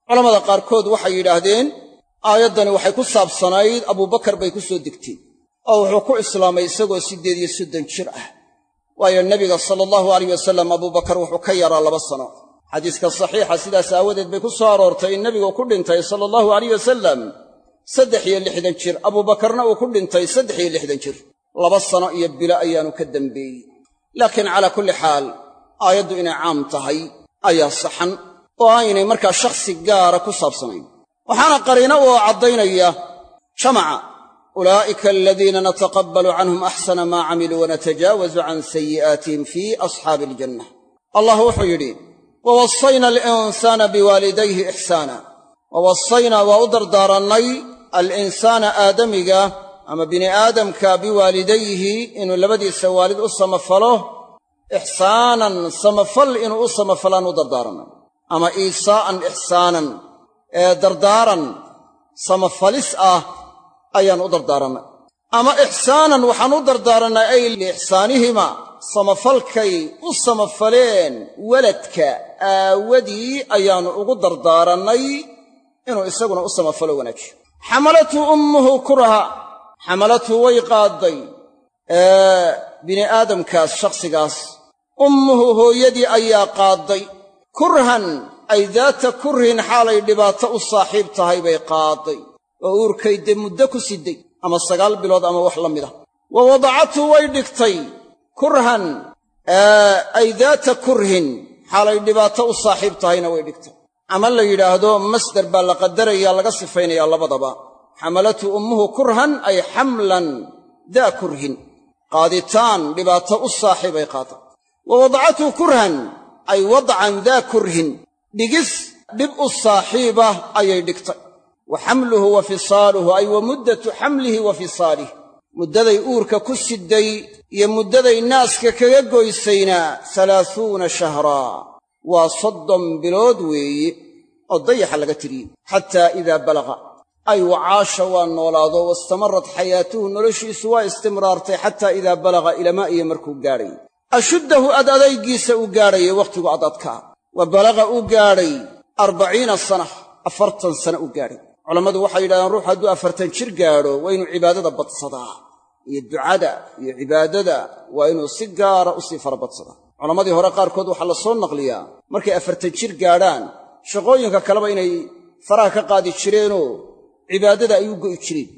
culamada qaarkood waxay yidhaahdeen aayaddani waxay ku saabsanayd abubakar bay ku soo degtay oo wuxuu ku islaamay isagoo 38 jir ah waayo nebiga sala allahu alayh wasalam abubakar wuxuu ka yaraa 2 sano xadiiska saxiixa sidaas aawadeed bay ku soo aroortay in nebigu ku dhintay sala allahu alayh wasalam 63 jir abubakarna uu ku dhintay 63 jir 2 sano iyo bilo ayaanu ka dambeeyey laakiin calaa kulli xaal aayaddu inay caam tahay ayaa saxan oo aynay markaa shakhsi gaara ku saabsanayn waxaana qariino oo caddaynaya jamaca ulaa'ika aladiina nataqabbalu canhum axsana maa camiluu wanatajaawazu can sayi'aatihim fii asxaabi aljanna allah wuxuu yidhi wawasayna alinsaana biwaalidayhi ixsaana wawasaynaa waa u dardaarannay alinsaana aadamiga ama bini aadamka biwaalidayhi inuu labadiisa waalid u samafalo ixsaanan samafal inuu u samafalaan u dardaarannay ama iisaa'an ixsaanan ee dardaaran samafalis ah ayaan u dardaarannay ama ixsaanan waxaan u dardaarannay ay liixsaanihima samafalkay u samafaleen waladka aawadii ayaannu ugu dardaarannay inuu isaguna u samafalo wanaajiyo xamalatu ummuhu kurha xamalatu way qaadday bini aadamkaas shakhsigaas ummuhu hooyadii ayaa qaadday kurhan ay daata kurhin xaalay dhibaato u saaxiib tahay bay qaadday oo uurkay dee muddo ku sidday ama 9 bilood ama wax la mida wa wadacatu way dhigtay kurhan ay daata kurhin xaalay dhibaato u saaxiib tahayna way dhigtay ama la yidhaahdo masdar baa la qadaraya laga sifaynayaa labadaba xamalatu ummuhu kurhan ay xamlan daa kurhin qaaditaan dhibaato u saaxiibay qaaday wa wadacatu kurhan ay wadcan daa kurhin dhigis dhib u saaxiibah ayay dhigtay wa xamluhu wa fisaaluhu ay wa muddatu xamlihi wa fisaalih muddaday uurka ku sidday iyo muddaday naaska kaga goysayna 30 shahraa waa 30 bilood weeye oo dayaxa laga tiriyey xataa idaa balaqa ay wacaasha waa noolaado wastamarrat xayaatuhu noloshiisu waa istimraartay xataa idaa balaqa ilamaa iyo markuu gaadhay ashuddahu adaygiisa uu gaadhaye wakhtigu adadkaa wa balaqa uu gaadhay 40 sana 40 sana uu gaadhay culammadu waxay yidhahdeen ruux hadduu 40 jir gaadho waa inuu cibaadada badsadaa iyo ducada iyo cibaadada waa inuu si gaara u sii farabadsadaa culammadii hore qaarkood waxaa la soo naqliyaa markay 40 jir gaadhaan shaqooyinka kaleba inay faraha ka qaadi jireenoo cibaadada ay u go'i jireen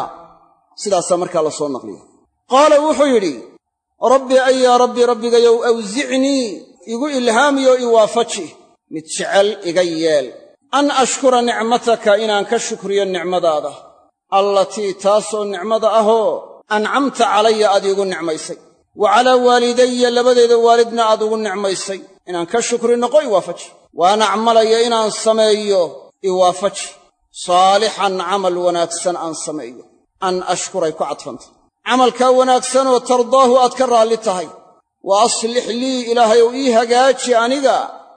sidaasaa markaa la soo naqliya qaala wuxuu yidhi rabbi ayaa rabbi rabbigayow awsicnii igu ilhaamiyo i waafaji mid jecel iga yeel an ashkura nicmataka inaan ka shukriyo nicmadaada allatii taasoo nicmada ahoo ancamta calaya aad iigu nicmaysay wa calaa waalidaya labadeeda waalidna aad ugu nicmaysay inaan ka shukri noqo i waafaji waan acmalaya inaan sameeyo i waafaji saalixan camal wanaagsan aan sameeyo an ashkuray ku cadfantay camalkaa wanaagsanoo tardaahu aad ka raalli tahay wa aslix lii ilaahayow ii hagaaji aniga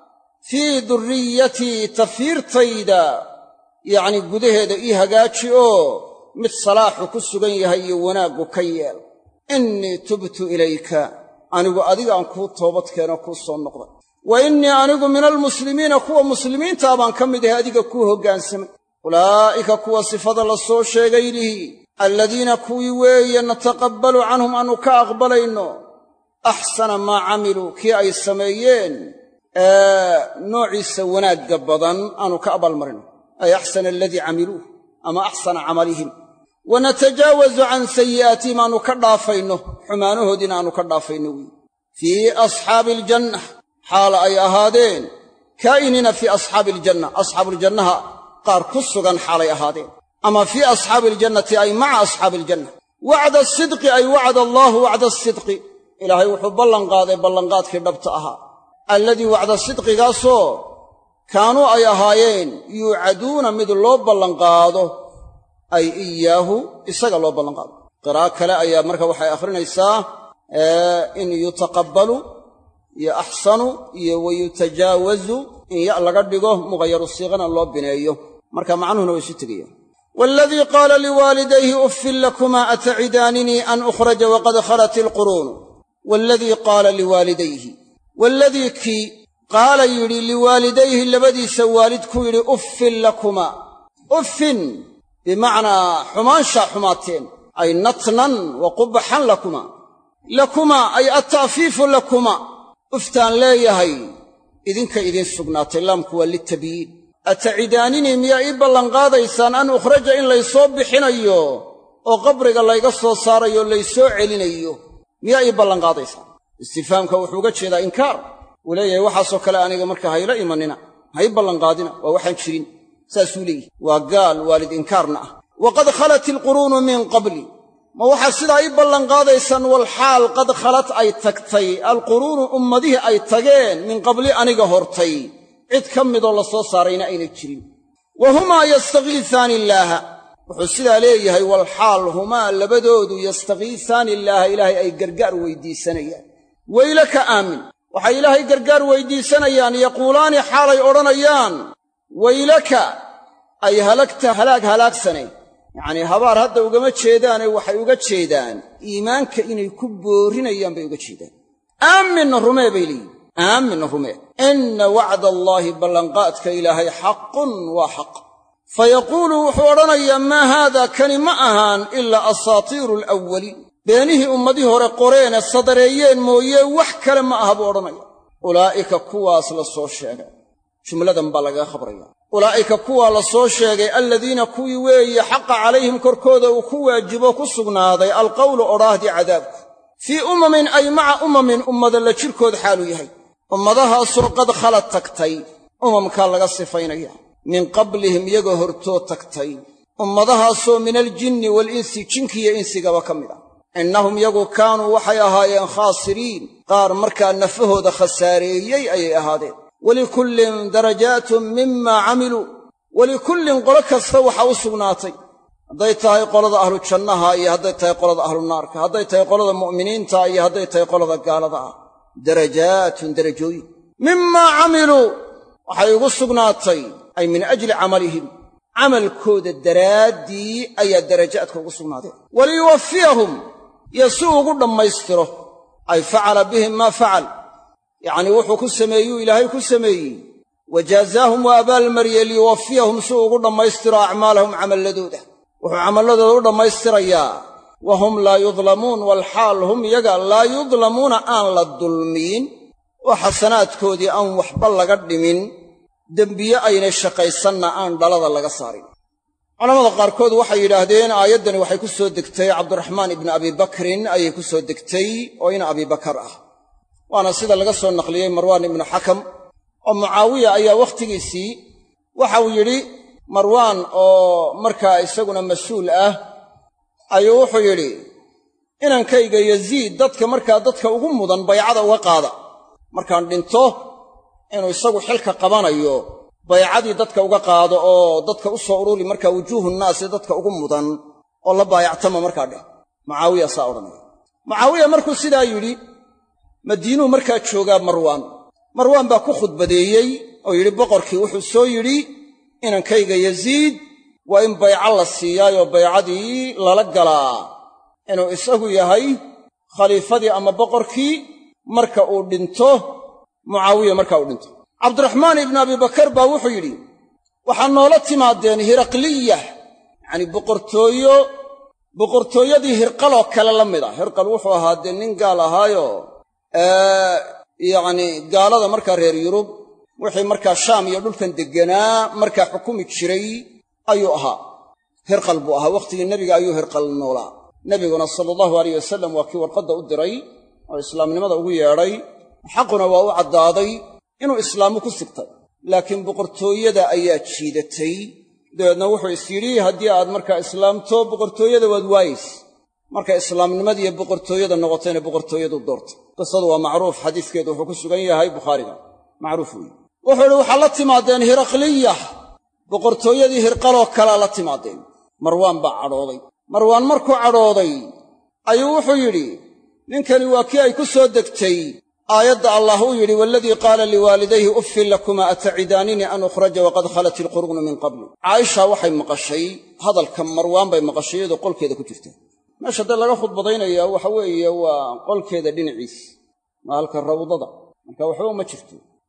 fii durriyatii tafiirtayda yacnii gudaheeda ii hagaaji oo mid salaaxu ku sugan yahay iyo wanaaggu ka yeel innii tubtu ilayka anigu adigaan kuu toobad keeno kuu soo noqday wa innii anigu min almuslimiina kuwa muslimiintaa baan ka mid ahay adiga kuu hoggaansamay ulaa'ika kuwa sifada la soo sheegay lihi alladiina kuwii weeye nataqabbalu canhum aanu ka aqbalayno axsana maa camiluu kii ay sameeyeen noociisa wanaagga badan aanu ka abaalmarino ay axsana aladii camiluuh ama axsana camalihim wanatajaawazu can sayi'aatihim aanu ka dhaafayno xumaanahoodiina aanu ka dhaafayno wiy fii asxaabi aljanna xaala ay ahaadeen kaa'iniina fii asxaabi aljanna asxaabuuljannaha qaar ku sugan xaalay ahaadeen ama fii asxaabi aljannati ay maca asxaabi aljanna wacda asidqi ay wacda allaahu wacda asidqi ilaahay wuxuu ballanqaaday ballanqaadkii dhabta ahaa alladii wacda sidqigaasoo kaanuu ay ahaayeen yuucaduuna mid loo ballanqaado ay iyaahu isaga loo ballanqaado qiraa'o kale ayaa marka waxay akhrinaysaa in yutaqabbalu iyo axsanu iyo wayutajaawazu in ya laga dhigo muqayaru siiqana loo bineeyo marka macnuhuna way isu tegayaan waaladii qaala liwaalidayhi uffin lakumaa atacidaaninii an ukhraja waqad khalat ilquruunu waaladii qaala liwaalidayhi waaladii kii qaala yidhi liwaalidayhi labadiisa waalid ku yidhi uffin lakuma uffin bimacnaa xumaanshaa xumaateen ay natnan wa qubxan lakuma ay atta'fiifu lakuma uftaan leeyahay idinka idiin sugnaatay laamku waa litabyiin atacidaanini miyaa ii ballanqaadaysaan an ukhraja in laysoo bixinayo oo qabriga layga soo saarayo laysoo celinayo miyaa ii ballanqaadaysaan istifaamka wuxuu uga jeedaa inkaar uu leeyahay waxaasoo kale aniga marka hayla imanina ha ii ballanqaadina waa waxaan jirin saasuu leeyahy waa gaal waalid inkaarna ah waqad khalat ilquruunu min qabli ma waxaa sidaa ii ballanqaadaysaan walxaal qad khalat ay tagtay alquruunu ummadihii ay tageen min qabli aniga hortay cid ka midoo la soo saarayna ayna jirin wa humaa yastakiisaani illaaha wuxuu sidaa leeyahay walxaal humaa labadoodu yastakiisaani illaaha ilaahay ay gargaar weydiisanayaan weylaka aamin waxay ilaahay gargaar weydiisanayaan yaquulaani xaalay odhanayaan weylaka ay halagta halaagsane yacnii habaar hadda ugama jeedaane waxay uga jeedaan iimaanka inay ku boorinayaan bay uga jeedaan aaminna rumee bay leeyihin aaminna rumee inna wacda allaahi ballanqaadka ilaahay xaqun waa xaq fayaquulu wuxuu odhanayaa maa haadaa kani ma ahaan ilaa asaatiiru alawwaliin beenihii ummadihii hore qoreene sadareeyeen mooye wax kale ma aha buu odhanaya ulaa'ika kuwaas la soo sheegay jumladan baa lagaga khabraya ulaa'ika kuwaa la soo sheegay alladiina kuwii weeye xaqa calayhim korkooda uu ku waajibo ku sugnaaday alqawlu odhaahdii cadaabku fii umamin ay maca umamin ummada la jirkood xaaluu yahay ummadahaasoo qad khalad tagtay umamkaa laga sifaynaya min qablihim iyagoo hortood tagtay ummadahaasoo min aljinni waalinsi jinkiiyo insigaba ka mid ah innahum yagu kaanuu waxay ahaayeen khaasiriin qaar markaa nafahooda khasaareeyey ayay ahaadeen walikullin darajaatun mimaa camiluu walikullin qolo kasta waxaa u sugnaatay hadday tahay qolada ahlu jannaha iyo hadday tahay qolada ahlu naarka hadday tahay qolada mu'miniinta iyo hadday tahay qolada gaalada ah darajaatun darajooyin mimaa camiluu waxay ugu sugnaatay ay min ajli camalihim camalkooda daraaddii ayaa darajaadka ugu sugnaadeen waliyuwaffiyahum iyo si ugu dhammaystiro ay facala bihim maa facal yacnii wuxuu ku sameeyuu ilaahay ku sameeyey wajaazaahum waa abaalmariyey liyuwaffiyahum si ugu dhammaystiro acmaalahum camalladooda wuxuu camalladooda u dhammaystirayaa wa hum laa yudlamuun walxaal hum iyaga laa yudlamuuna aan la dulmiyin oo xasanaadkoodii aan waxba laga dhimin dembiye aynay shaqaysanna aan dhalada laga saarin culammada qaarkood waxay yidhaahdeen aayaddani waxay ku soo degtay cabdiraxmaan ibni abi bakrin ayay ku soo degtay oo ina abibakar ah waana sida laga soo naqliyey marwaan ibnu xakam oo mucaawiya ayaa wakhtigiisii waxau yidhi marwaan oo markaa isaguna mas-uul ah ayuu wuxuu yidhi inankayga yaziid dadka ugu mudan baycada uga qaada markaan dhinto inuu isagu xilka qabanayo baycadii dadka uga qaado oo dadka u soo ururi markaa wujuuhunnaasi dadka ugu mudan oo la baayactama markaa dheh mucaawiya saa odhanaya mucaawiya markuu sidaa yidhi madiinuu markaa joogaa marwaan baa ku khudbadeeyey oo yidhi boqorkii wuxuu soo yidhi inankayga yaziid waa in bayco la siiyaayoo baycadii lala galaa inuu isagu yahay khaliifadii ama boqorkii marka uu dhinto mucaawiya marka uu dhinto cabdiraxmaan ibnu abibakar baa wuxuu yidhi waxaa noola timaadeen hiraqliyah yacanii boqortooyadii hirqaloo kale la mid ah hirqal wuxuu ahaa dee nin gaal ahaayo yacnii gaalada markaa reer yurub wixii markaa shaam iyo dhulkan degganaa markaa xukumi jiray ayuu ahaa hirqal buu ahaa wakhtigii nebiga ayuu hirqal noolaa nebiguna sala allahu alayh wasalam waa kii warqadda u diray oo islaamnimada ugu yeedhay xaquna waa u caddaaday inuu islaamu ku sigtay laakiin boqortooyada ayaa jiidatay dabeedna wuxuu is yidhi haddii aad markaa islaamto boqortooyada waad waayaysa marka islaamnimadiiyo boqortooyada noqotayna boqortooyadu doortay qisadu waa macruuf xadiiskeedu wuxuu ku sugan yahay bukhaariga macruuf weeye wuxuu idhi waxaad la timaadeen hiraqliyah boqortooyadii hirqaloo kalea la timaadeen marwaan baa cadhooday marwaan markuu cadhooday ayuu wuxuu yidhi ninkani waa kii ay ku soo degtay aayadda allah uu yidhi waaladii qaala liwaalidayhi uffin lakumaa atacidaanini an ukhraja waqad khalat ilquruunu min qabli caaisha waxay maqashay hadalka marwaan bay maqashay iyadoo qolkeeda ku jirta meesha dee laga khudbadaynaya waxa weeye waa qolkeeda dhinaciis waa halka rawdada marka waxba uma jirto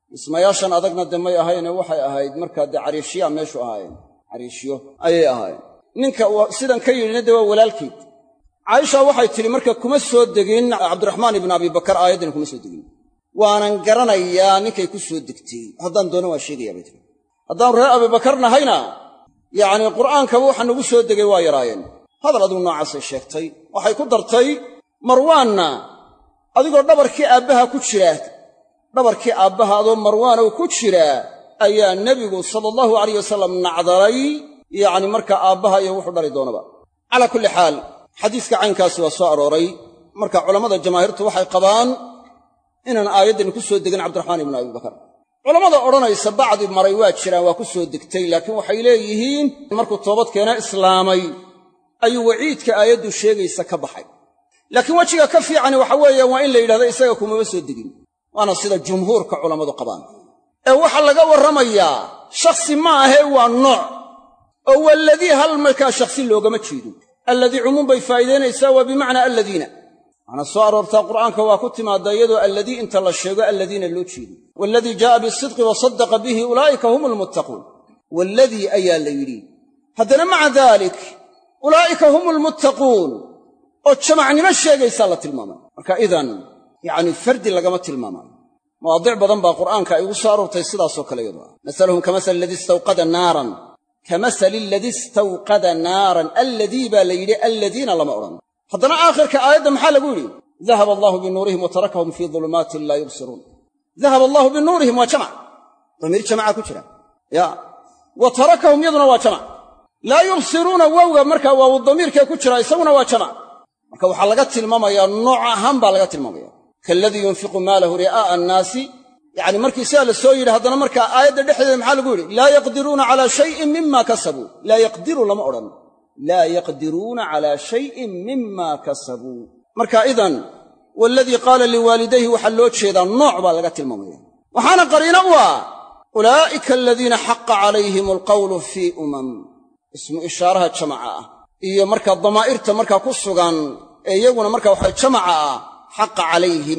dhismayaashan adagna de may ahayne waxay ahayd markaa dee cariishyaa meeshu ahaayeen cariishyo ayay ahaayeen ninka sidan ka yidhina dee waa walaalkeed caaisha waxay tidhi marka kuma soo degin cabdiraxmaan ibnu abi bakar aayaddan kuma soo degin waanan garanayaa ninkay ku soo degtay haddaan doono waa sheegayaa bay tiri haddaan reer abibakar nahayna yacnii qur'aankaba waxa nagu soo degay waa yaraayeen hadal adigu noocaasay sheegtay waxay ku dartay marwaanna adigoo dhabarkii aabbaha ku jira dhabarkii aabbaha adoo marwaanow ku jira ayaa nebigu sala allahu alayh wasalam nacdalay yacni markaa aabbaha iyo wuxuu dhali doonaba calaa kulli xaal xadiiska caynkaasi waa soo arooray marka culammada jamaahiirtu waxay qabaan inaan aayaddan ku soo degin cabdiraxmaan ibnu abi bakar culammada odhanaysa bacdi maray waa jiraan waa ku soo degtay laakiin waxay leeyihiin markuu toobad keena islaamay ayuu waciidka aayaddu sheegaysa ka baxay laakiin wejiga ka fiicani waxa weeye waa in la yidhahdo isaga kumaba soo degin waana sida jumhuurka culammadu qabaan ee waxaa laga warramayaa shakhsi ma ahee waa nooc oo waladii hal markaa shakhsi loogama jeedo alladii cumuum bay faa'iidaynaysaa waa bimacnaa alladiina waxaana soo aroortaa qur'aanka waa ku timaaddaa iyadoo alladii inta la sheego alladiina loo jeedo waaladii jaa'a bisidqi wa saddaqa bihi ulaa'ika hum almuttaquun waaladii ayaa la yidhi haddana maca daalik ulaa'ika hum almuttaquun oo jamacnimo sheegaysaa la tilmaamay marka idan yacni fardi lagama tilmaamayo mawaadic badan baa qur'aanka ay ugu soo aroortay sidaasoo kale iyadu ah masaluhum kamasali aladii istawqada naaran kamasali aladii istawqada naaran alladii baa la yidhi alladiina lama odhan haddana aakhirka aayadda maxaa lagu yidhi dahaba allaahu binuurihim wa tarakahum fii dulumaatin laa yubsiruun dahaba allaahu binuurihim waa jamac damiir jamacaa ku jira ya wa tarakahum yaduna waa jamac laa yubsiruuna wowga markaa waawu damiirkee ku jira isaguna waa jamac marka waxaa laga tilmaamayaa nooc ahaan baa laga tilmaamaya kaaladii yunfiqu maalahu ri'aa'a annaasi yacni markii sidaa la soo yidhi haddana markaa aayadda dhexdeeda maxaa lagu yidhi laa yaqdiruuna calaa shayin mima kasabuu laa yaqdiru lama odhan laa yaqdiruuna calaa shayin mima kasabuu marka idan waaladii qaala liwaalidayhi waxaa loo jeedaa nooc baa laga tilmaamaya waxaana qariino u ah ulaa'ika aladiina xaqa calayhim alqawlu fii ismu ishaaraha jamaca ah iyo markaa damaa'irta markaa ku sugan ee iyaguna markaa waxa jamaca ah xaqa calayhim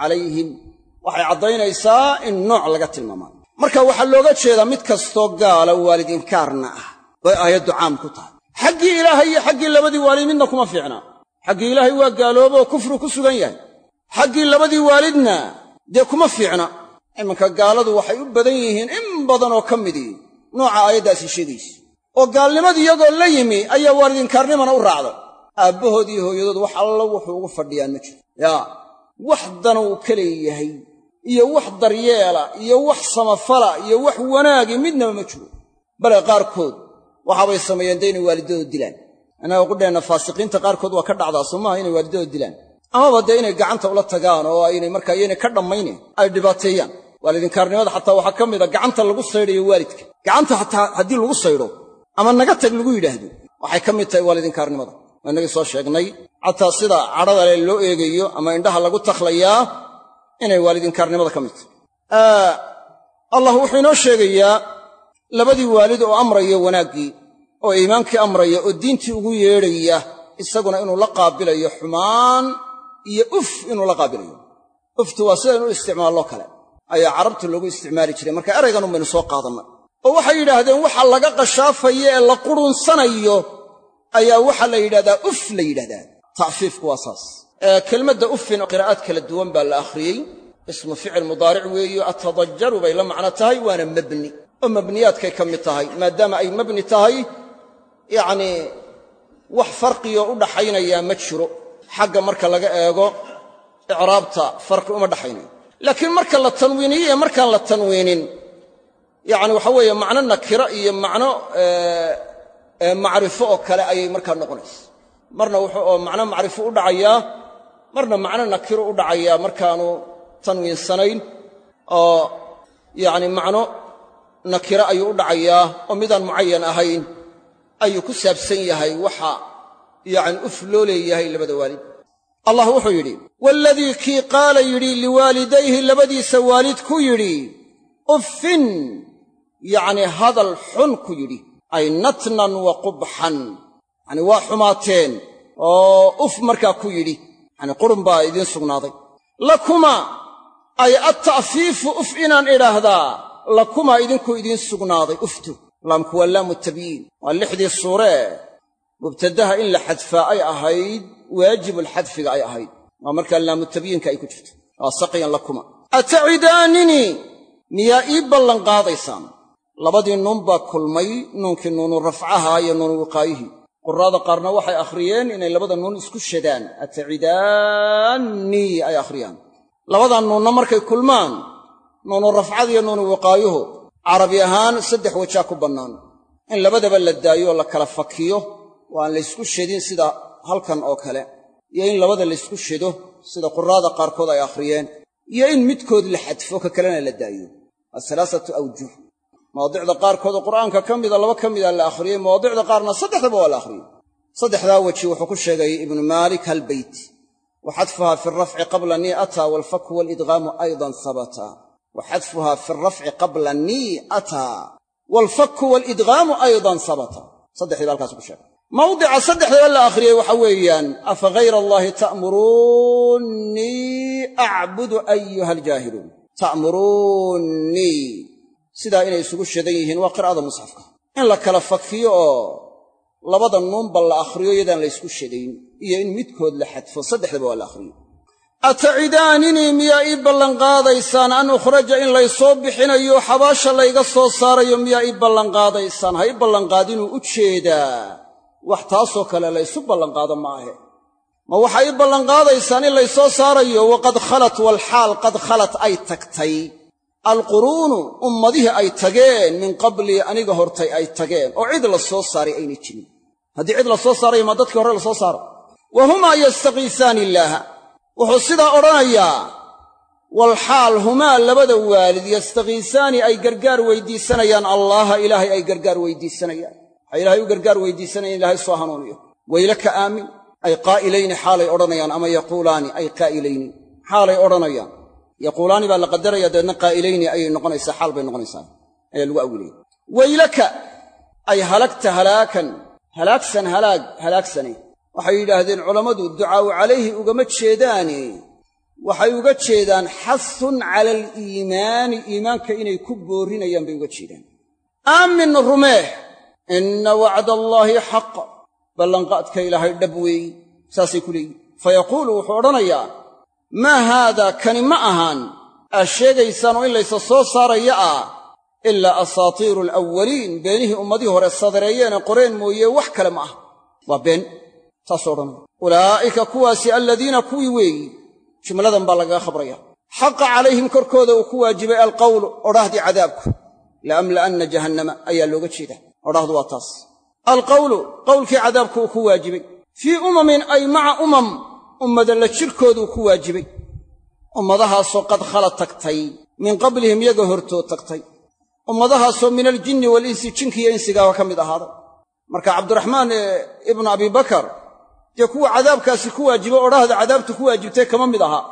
waxay caddaynaysaa in nooc laga tilmaamaayo marka waxaa looga jeedaa mid kastoo gaala waalid inkaarna ah bay aayaddu caam ku tahay xaggii ilaahay iyo xaggii labadii waalid midna kuma fiicna xaggii ilaahay waa gaalooboo kufru ku sugan yahay xaggii labadii waalidna dee kuma fiicna imanka gaaladu waxay u badan yihiin in badan oo ka midii nooca aayaddaasi sheegaysa oo gaalnimadii iyagoo la yimi ayaa waalid inkaarnimana u raacday aabbahood iyo hooyadood wax alla wuxuu ugu fadhiyaan ma jiro yaa wax dana uu ka leeyahay iyo wax daryeela iyo wax samafala iyo wax wanaagi midnaba ma jiro bale qaarkood waxaabay sameeyeen dee inay waalidadooda dilaan annaga qudheenna faasiqiinta qaarkood waa ka dhacdaa soo maaha inay waalidadooda dilaan amaba dee inay gacanta ula tagaan oo aynay markaa iyaynay ka dhammayne ay dhibaateeyaan waalidinkaarnimada xataa waxaa ka mid a gacanta lagu saydhayo waalidka gacanta xataa haddii lagu saydho ama naga tag lagu yidhaahdo waxay ka mid tahay waalidinkaarnimada waa innagii soo sheegnay xataa sida cadhada le loo eegayo ama indhaha lagu takhlayaa inay waalidinkaarnimada ka mid tahay allah wuxuu inoo sheegayaa labadii waalid oo amraya wanaaggii oo iimaankii amraya oo diintii ugu yeedhaya isaguna inuu la qaabilayo xumaan iyo inuu la qaabilayo uftu waa sidaynu u isticmaallo kale ayaa carabtu loogu isticmaali jiray marka eraygan un baynu soo qaadannay oo waxay yidhaahdeen waxa laga qashaafayo ee la qurunsanayo ayaa waxaa la yidhahdaa la yidhahdaa tacfiifku waa saas kelmadda ufin qiraa'aad kala duwan baa la akhriyey ismu ficil mudaaric weeyo atadajaru bay la macno tahay waana mabni oo mabniyaadkay ka mid tahay maadaama ay mabni tahay yacnii wax farqiyo u dhaxaynayaa ma jiro xagga marka laga eego icraabta farqi uma dhaxaynayo laakiin marka la tanwiiniyo iyo markaan la tanwiinin yacni waxa weeye macno nakira iyo macno macrifo oo kale ayay markaa noqonaysa marna wuxuu macno macrifo u dhacayaa marna macno nakiro u dhacayaa markaanu tanwiinsanayn oo yacni macno nakiro ayuu u dhacayaa oo midaan mucayan ahayn ayuu ku saabsan yahay waxa yacni loo leeyahay labada waalid allah wuxuu yidhi waaladii kii qaala yidhi liwaalidayhi labadiisa waalid ku yidhi uffin yacni hadal xun ku yidhi ay natnan wa qubxan yacni waa xumaateen oo markaa ku yidhi yacni qurun baa idiin sugnaaday lakumaa ay atta'fiifu uf inaan idhaahdaa lakumaa idinku idiin sugnaaday uftu laamku waa laamu tabyiin waa 6dii suuree mubtadaha in la xadfaa ay ahayd waajibulxadfiga ay ahayd waa markaa laamu tabyiinka ay ku jirto waa saqiyan lakuma atacidaanini miyaa ii ballanqaadaysaan labadii nuun baa kulmay nuunkii nuunu rafcaha iyo nuunu wiqaayihii quraada qaarna waxay akhriyeen inay labada nuun isku shadaan atacidaanii ay akhriyaan labadaa nuunna markay kulmaan nuunu rafcada iyo nuunu wiqaayuhu carabi ahaan 3 wajaa ku bannaan in labadaba la daayo oo la kala fakiyo oo aan laysku shadin sida halkan oo kale iyo in labada laysku shado sida quraada qaarkood ay akhriyeen iyo in midkood la xadfo ka kalena la daayo waa 3 awjuh mawaadicda qaarkood oo qur'aanka ka mida 2 ka mida la akhriyey mawaadicda qaarna 3daba waa la akhriyey 3daa waji wuxuu ku sheegay ibnu maalik hal bayt وحذفها في الرفع قبل الني أتى والفك والإدغام أيضا ثبتا وحذفها في الرفع قبل الني أتى والفك والإدغام أيضا ثبتا صدح ذلك سبحانه الشيخ موضع صدح ذلك آخرية وحويا أفغير الله تأمروني أعبد أيها الجاهلون تأمروني سيدا إنا يسوق الشديهن وقرأ هذا مصحفك إن لك لفكيه labada nuun bal la akhriyo iyadaan la isku shadayn iyo in midkood la xadfo 3daba waa la akhriyo atacidaanini miyaa ii ballanqaadaysaan an ukhraja in laysoo bixinayo xabaasha layga soo saarayo miyaa ii ballanqaadaysaan ha ii ballanqaadinuu u jeedaa wax taasoo kale laysu ballanqaado maahe ma waxaa ii ballanqaadaysaan in laysoo saarayo waqad khalat walxaal qad khalat ay tagtay alquruunu ummadihii ay tageen min qablii aniga hortay ay tageen oo cid la soo saaray ayna jirin haddii cid la soo saarayo ma dadkii hore la soo saaro wa humaa yastakiisaani illaaha wuxuu sidaa odhanayaa walxaal humaa labada waalid yastakiisaani ay gargaar weydiisanayaan allaha ilaahay ay gargaar weydiisanayaan waxay ilaahay u gargaar weydiisanayaan ilaahay soo hanuuniyo waylaka aamin ay qaa'ilayni xaalay odhanayaan ama yaquulaani ay qaa'ilayni xaalay odhanayaan yaquulaani baa la qadaraya deedna qaa'ilayni ayay noqonaysaa xaal bay noqonaysaa ayaa lagu awilaya waylaka ay halagta halaakan halaagsan halaagsane waxay yidhaahdeen culammadu ducaa'u calayhi ugama jeedaane waxay uga jeedaan xasun cala aliimaani iimaanka inay ku boorrinayaan bay uga jeedaan aamin rumeeh inna wacda allaahi xaq ballanqaadka ilaahay dhab weeyi saasay ku leeyihin fayaquulu wuxuu odhanayaa maa haadaa kani ma ahaan aad sheegaysaan oo in laysa soo saaraya ah ilaa asaatiiru alawwaliin beenihii ummadihii hore sadareeyeene qoreen mooye wax kale ma ah waa been saasoo odhanaya ulaa'ika kuwaasi aladiina kuwii weeyi jumladan baa lagaga khabraya xaqa calayhim korkooda uu ku waajibay alqawlu odhahdii cadaabku la'amla'anna jahannama ayaa looga jeedaa odhahdu waa taas alqawlu qawlkii cadaabku uu ku waajibay fii umamin ay maca ummada la jirkooduu ku waajibay ummadahaasoo qad khala tagtay min qablihim yaga hortood tagtay ummadahaasoo min aljinni walinsi jinkiiyo insigaaba ka mid ahaaday marka cabdiraxmaan ibnu abi bakar dee kuwa cadaabkaasi ku waajibay odhahda cadaabtu ku waajibtay kama mid aha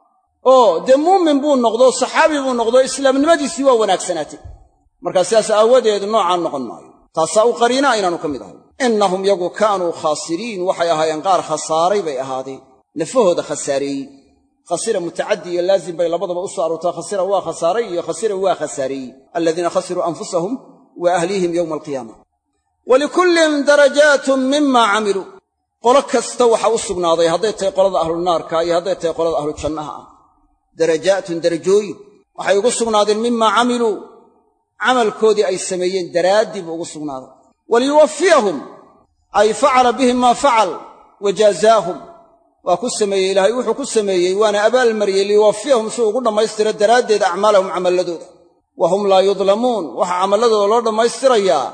oo dee muumin buu noqdo saxaabi buu noqdo islaamnimadiisii waa wanaagsanaatay markaa sidaas aawadeed noocaan noqon maayo taasaa u qariinaa inaanu ka mid ahay innahum yagu kaanuu khaasiriin waxay ahaayeen qaar khasaaray bay ahaadeen nafahooda khasaareeyey khasira mutacaddi iyo laazim bay labadaba u soo aroortaa khasira waa khasaaray iyo khasira waa khasaareeyey aladiina khasiruu anfusahum wa ahlihim yowma alqiyaama walikullin darajaatun mima camiluu qolo kasta waxa u sugnaaday hadday tahay qolada ahlunaarka iyo hadday tahay qolada ahlu jannaha ah darajaatun darajooyin waxay ugu sugnaadeen mima camiluu camalkoodii ay sameeyeen daraaddii buu ugu sugnaaday waliyuwaffiyahum ay facala bihim maa facal wa jaazaahum waa ku sameeyey ilaahay wuxuu ku sameeyey waana abaalmariyey liyuwaffiyahum si ugu dhammaystiro daraaddeed acmaalahum camalladooda wa hum laa yudlamuun waxa camalladooda loo dhammaystirayaa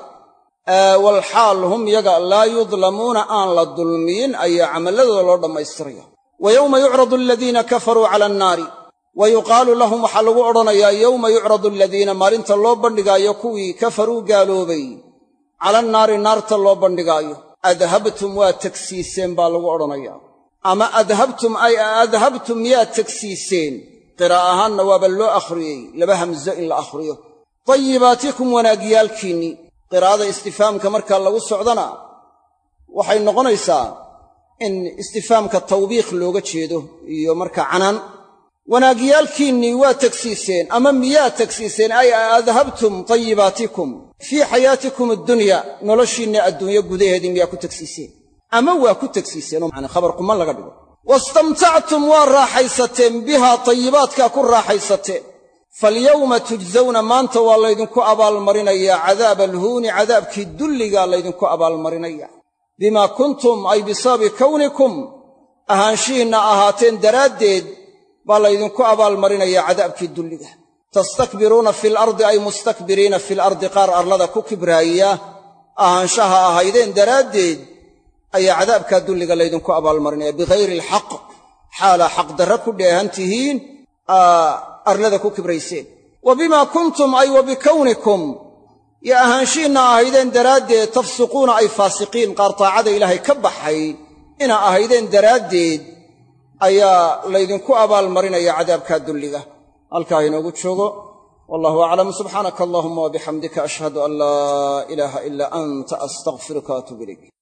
walxaal hum yaga laa yudlamuuna aan la dulmiyin ayaa camalladooda loo dhammaystiraya wa yowma yucradu aladiina kafaruu cala annaari wa yuqaalu lahum waxaa lagu odhanayaa yowma yucradu aladiina maalinta loo bandhigaayo kuwii kafaruu gaaloobay cala annaari naarta loo bandhigaayo adhabtum waa tagsiiseen baa lagu odhanayaa ama adhabtum ay adhabtum miyaad tagsiiseen qiraa'a ahaanna waaba loo akhriyey laba hamso in la akhriyo tayibaatikum wanaagyaalkiinnii qiraa'ada istifaamka markaa lagu socdana waxay noqonaysaa in istifaamka tawbiikh looga jeedo iyo markaa canaan wanaagyaalkiinnii waa tagsiiseen ama miyaa tagsiiseen ay adhabtum tayibaatikum fii xayaatikum addunya noloshiinna adduunyo gudaheedii miyaa ku tagsiiseen ama waa ku tagsiiseen oo macnaa khabar quman laga dhigo wastamtactum waa raaxaysateen bihaa tayibaadkaa ku raaxaysateen falyawma tujzawna maanta waa laydinku abaalmarinayaa cadaaba alhuuni cadaabkii dulligaa laydinku abaalmarinaya bimaa kuntum ay bisababi kawnikum ahaanshihiinna ahaateen daraaddeed baa laydinku abaalmarinayaa cadaabkii dulliga tastakbiruuna fil ardi ay mustakbiriina fil ardi qaar arlada ku kibraaya ahaanshaha ahaydeen daraaddeed ayaa cadaabkaa dulliga laydinku abaalmarinaya bikayri alxaq xaalaa xaqdarra ku dheehan tihiin arlada ku kibrayseen wa bimaa kuntum ay wa bikawnikum yo ahaanshiinna ahaydeen daraaddeed tafsiquuna ay faasiqiin qaar taacada ilaahay ka baxay inaa ahaydeen daraaddeed ayaa laydinku abaalmarinaya cadaabkaa dulliga halkaa inoogu joogo wallahu aclam subxaanaka allahuma wabixamdika ashhadu an laa ilaaha ilaa anta astaghfiruka waatuubu ilayk